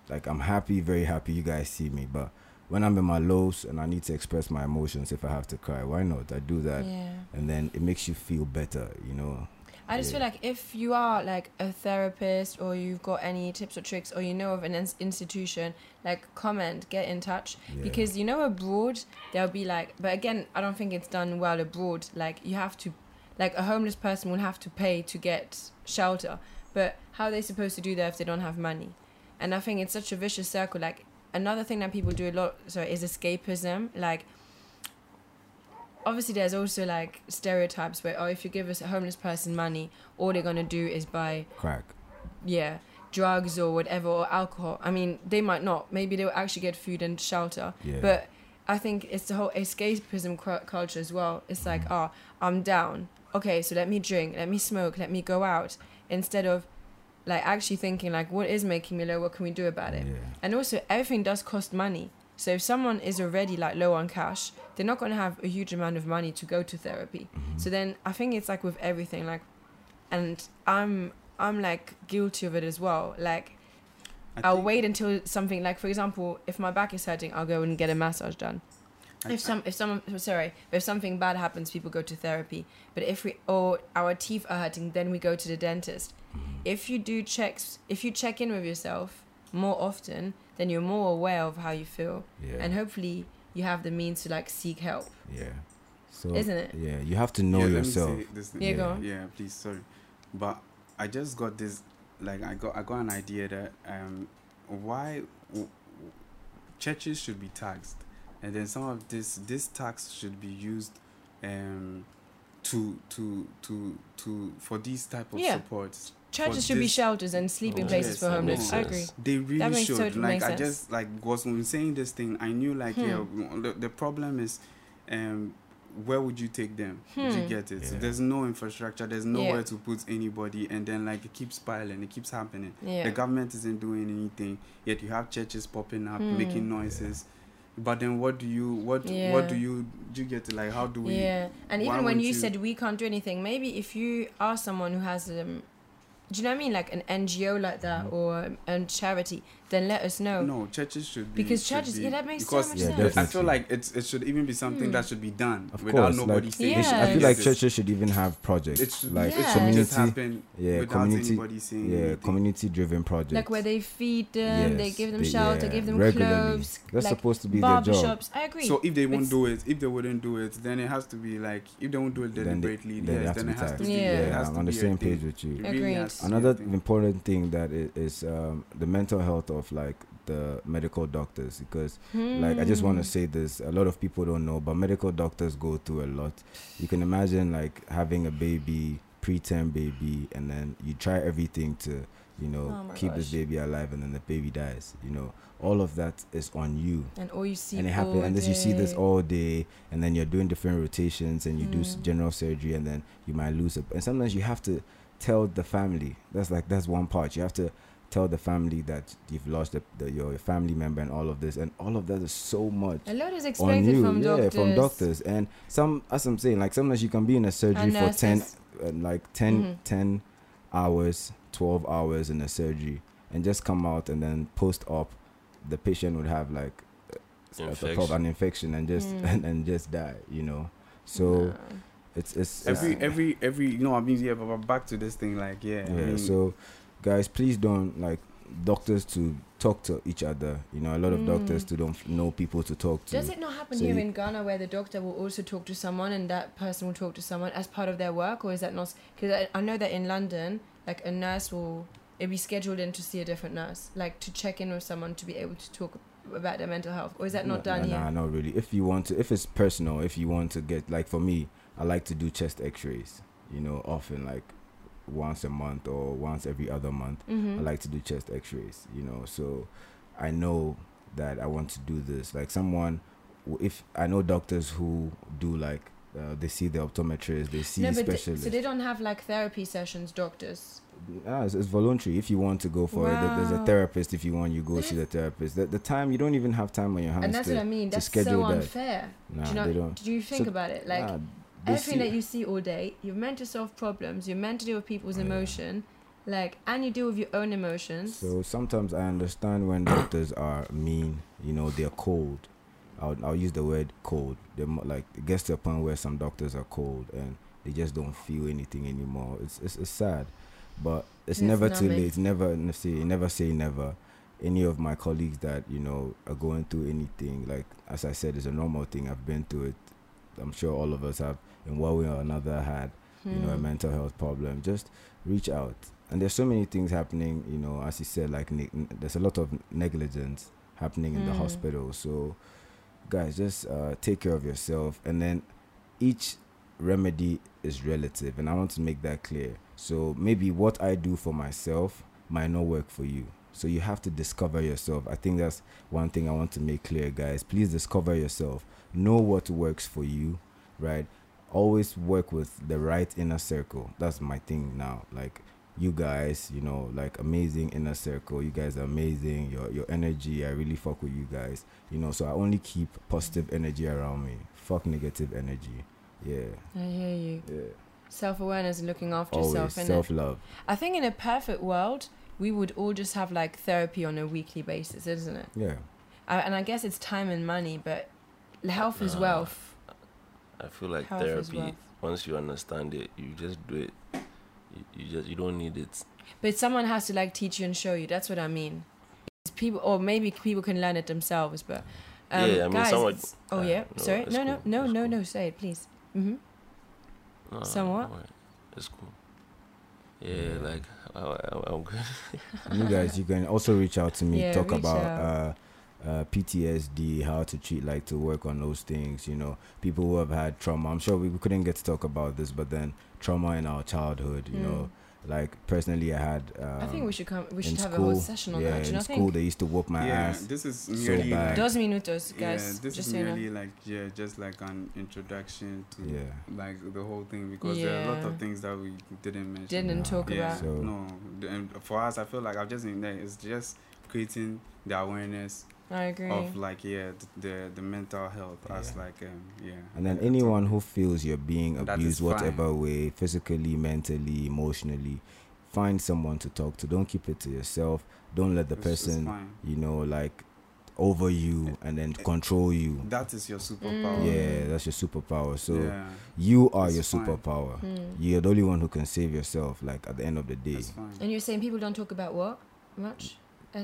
like I'm happy, very happy you guys see me, but when I'm in my lows and I need to express my emotions, if I have to cry, why not? I do that, and then it makes you feel better, you know. I just feel like if you are like a therapist or you've got any tips or tricks or you know of an institution, like comment, get in touch, because you know abroad there'll be like, but again I don't think it's done well abroad. Like you have to, like a homeless person will have to pay to get shelter, but how are they supposed to do that if they don't have money? And I think it's such a vicious circle. Like another thing that people do a lot is escapism. Like obviously there's also like stereotypes where, oh, if you give us a homeless person money, all they're gonna do is buy crack, drugs or whatever, or alcohol. I mean, they might not, maybe they'll actually get food and shelter, but I think it's the whole escapism culture as well. It's like, oh, I'm down, okay, so let me drink, let me smoke, let me go out, instead of like actually thinking like, what is making me low, what can we do about it? And also everything does cost money. So if someone is already like low on cash, they're not going to have a huge amount of money to go to therapy. So then I think it's like with everything, like, and I'm like guilty of it as well. Like I'll wait until something, like for example, if my back is hurting, I'll go and get a massage done. If something bad happens, people go to therapy. But if our teeth are hurting, then we go to the dentist. If you check in with yourself more often, then you're more aware of how you feel, and hopefully you have the means to like seek help. So isn't it? You have to know yourself. Let me say this thing. Go on. Please, sorry, but I just got this, like I got an idea that why churches should be taxed, and then some of this tax should be used for these type of supports. Churches should be shelters and sleeping places for homeless. I agree. They really should. Totally Like makes I just like was when saying this thing, I knew like the problem is, where would you take them? Did you get it? So there's no infrastructure. There's nowhere to put anybody, and then like it keeps piling. It keeps happening. The government isn't doing anything. Yet you have churches popping up, making noises. But then what do you get it? Like how do we? And even when you said we can't do anything, maybe if you are someone who has do you know what I mean? Like an NGO like that or a charity, then let us know. No, churches should be. Because churches, that makes so much sense. Definitely. I feel like it should even be something that should be done without nobody saying. I feel like churches should even have projects. It should community-driven projects. Like where they feed them, they give them shelter, give them clothes. That's like supposed to be their job. Barbershops. I agree. So if they wouldn't do it, then it has to be like, if they won't do it deliberately, then it has to be. I'm on the same page with you. Agreed. Another important thing that is the mental health of like the medical doctors, because like I just want to say this, a lot of people don't know, but medical doctors go through a lot. You can imagine like having a baby, preterm baby, and then you try everything to keep this baby alive, and then the baby dies. All of that is on you, and all you see, and it happens, and then you see this all day, and then you're doing different rotations, and you do general surgery, and then you might lose it. And sometimes you have to tell the family. That's one part. You have to tell the family that you've lost your family member, and all of this, and all of that is so much. A lot is expected from doctors. From doctors, and as I'm saying, like sometimes you can be in a surgery for 10 hours, 12 hours in a surgery, and just come out, and then post-op, the patient would have like an infection and just and just die. So. It's every but back to this thing, like I mean, so guys, please don't like doctors to talk to each other. A lot of doctors don't know people to talk to. Does it not happen here in Ghana where the doctor will also talk to someone and that person will talk to someone as part of their work, or is that not? Because I know that in London, like a nurse will be scheduled in to see a different nurse, like to check in with someone to be able to talk about their mental health, or is that not done here? Nah, not really. If it's personal, if you want to get, like for me, I like to do chest x-rays, often, like once a month or once every other month. I like to do chest x-rays, so I know that I want to do this. Like if I know doctors who do like, they see the optometrist, they see specialists. So they don't have like therapy sessions, doctors? It's voluntary. If you want to go for it, there's a therapist. If you want, you go see the therapist. The time, you don't even have time on your hands. And that's what I mean. That's so unfair. They don't. Do you think about it? Like, everything that you see all day, you're meant to solve problems, you're meant to deal with people's emotion, Like, and you deal with your own emotions. So sometimes I understand when doctors are mean, you know, they're cold. I'll use the word cold. They're like, it gets to a point where some doctors are cold and they just don't feel anything anymore. It's sad, but it's never too late. Never say never. Any of my colleagues that, you know, are going through anything, like, as I said, it's a normal thing. I've been through it. I'm sure all of us have, in one way or another, had, you know, a mental health problem. Just reach out. And there's so many things happening, you know, as you said, like, there's a lot of negligence happening in the hospital. So, guys, just take care of yourself. And then each remedy is relative. And I want to make that clear. So maybe what I do for myself might not work for you. So you have to discover yourself. I think that's one thing I want to make clear, guys. Please discover yourself. Know what works for you, right? Always work with the right inner circle. That's my thing now. Like, you guys, you know, like, amazing inner circle. You guys are amazing. Your energy, I really fuck with you guys. You know, so I only keep positive energy around me. Fuck negative energy. Yeah. I hear you. Yeah. Self-awareness and looking after Always yourself. self-love. I think in a perfect world, we would all just have like therapy on a weekly basis, isn't it? Yeah. And I guess it's time and money, but health is wealth. I feel like Health is therapy, wealth. once you understand it, you just do it. You don't need it. But someone has to like teach you and show you. That's what I mean. It's people, or maybe people can learn it themselves. But Yeah, I mean, guys, someone- oh yeah, no, sorry, it's no, cool, no, it's no, cool. no. Say it, please. Mm-hmm. No, Somewhat? alright, it's cool. Yeah, like I'm good. And you guys, you can also reach out to me, Yeah, talk reach about PTSD, how to treat, like, to work on those things, you know, people who have had trauma. I'm sure we couldn't get to talk about this, but then trauma in our childhood, you know, like, personally I had I think we should in have a school, whole session on yeah, that. You in know, I school think they used to whoop my Yeah, ass. this is so merely bad. like, dos minutos, yeah, guys. this just is so you know. merely like, yeah, just like an introduction to Yeah. like the whole thing, because there are a lot Yeah. of things that we didn't mention. Didn't talk Yeah, about. So- no, and for us, I feel like I've just been there. It's just creating the awareness I agree. of, like, yeah, the mental health as, Yeah. like, yeah. And then anyone who feels you're being That abused, is fine. whatever way, physically, mentally, emotionally, find someone to talk to. Don't keep it to yourself. Don't let the It's just person, fine. you know, like, over you and then control you. That is your superpower. Yeah, that's your superpower. So Yeah, you are It's your fine. superpower. Mm. You're the only one who can save yourself, like, at the end of the day. that's fine. And you're saying people don't talk about what much?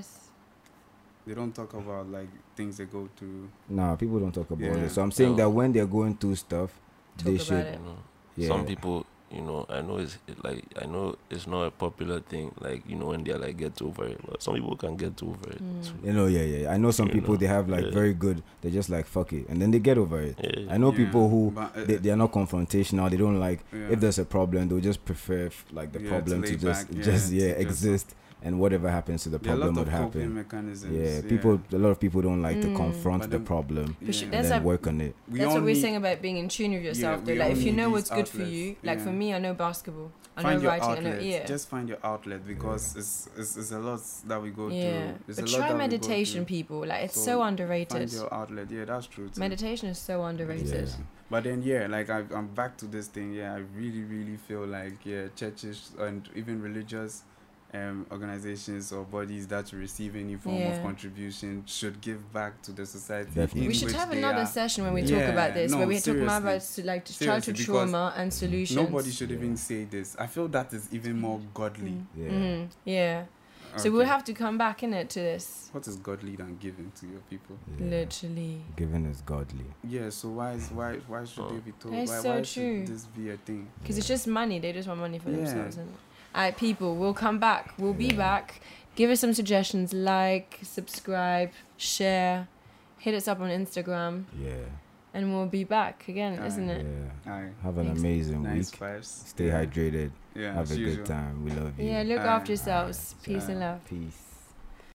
They don't talk about, like, things they go through. Nah, people don't talk about Yeah. it. So I'm saying No. that when they're going through stuff, they Talk should. about it. You know, Yeah. some people, you know, I know it's not a popular thing, like, you know, when they're like, get over it, but some people can get over it. Mm. too. You know, yeah. I know some You people, know, they have, like, yeah. very good, they're just like, fuck it. And then they get over it. Yeah. I know Yeah, people who, but, they are not confrontational. They don't, like, yeah. if there's a problem, they'll just prefer, like, the Yeah, problem to to lay just, back, just, to just- exist. And whatever happens to the There are a problem lot would of coping happen. mechanisms. Yeah, a lot of people don't like to confront But the then- problem Yeah. should- and That's then a- work on it. We That's all what we're need- saying about being in tune with yourself. we though. Like, all if you need know these what's good for outlets. you, like, for Yeah. me, I know basketball. I know Find your writing. I outlet. know, yeah. Just find your outlet, because it's a lot that we go Yeah. through. It's But a lot try that we go meditation, through. people. Like, it's So so Find underrated. your outlet. Yeah, that's true too. Meditation is so underrated. Yeah. But then, yeah, like, I'm back to this thing. Yeah, I really feel like, yeah, churches and even religious organizations or bodies that receive any form Yeah. of contribution should give back to the society. Definitely. in We should which have they another are. session when we Yeah, talk about this, no, where we talk more about seriously. like Seriously, childhood because trauma and solutions. Nobody should Yeah. even say this. I feel that is even more godly. Yeah. Yeah. So we'll Okay. have to come back in it to this. What is godly than giving to your people? Yeah. Literally. Giving is godly. Yeah, so why should they be told? That's Why, so why true. should this be a thing? Because it's just money. They just want money for Yeah. themselves. Alright, people, we'll come back. We'll be Yeah. back. Give us some suggestions. Like, subscribe, share, hit us up on Instagram, Yeah. and we'll be back again, isn't Yeah. it? Aye. Have an Thanks. amazing Nice week. vibes. Stay hydrated. Yeah, Have a as good usual. time. We love you. Yeah, look Aye. after yourselves. Peace and love. Peace.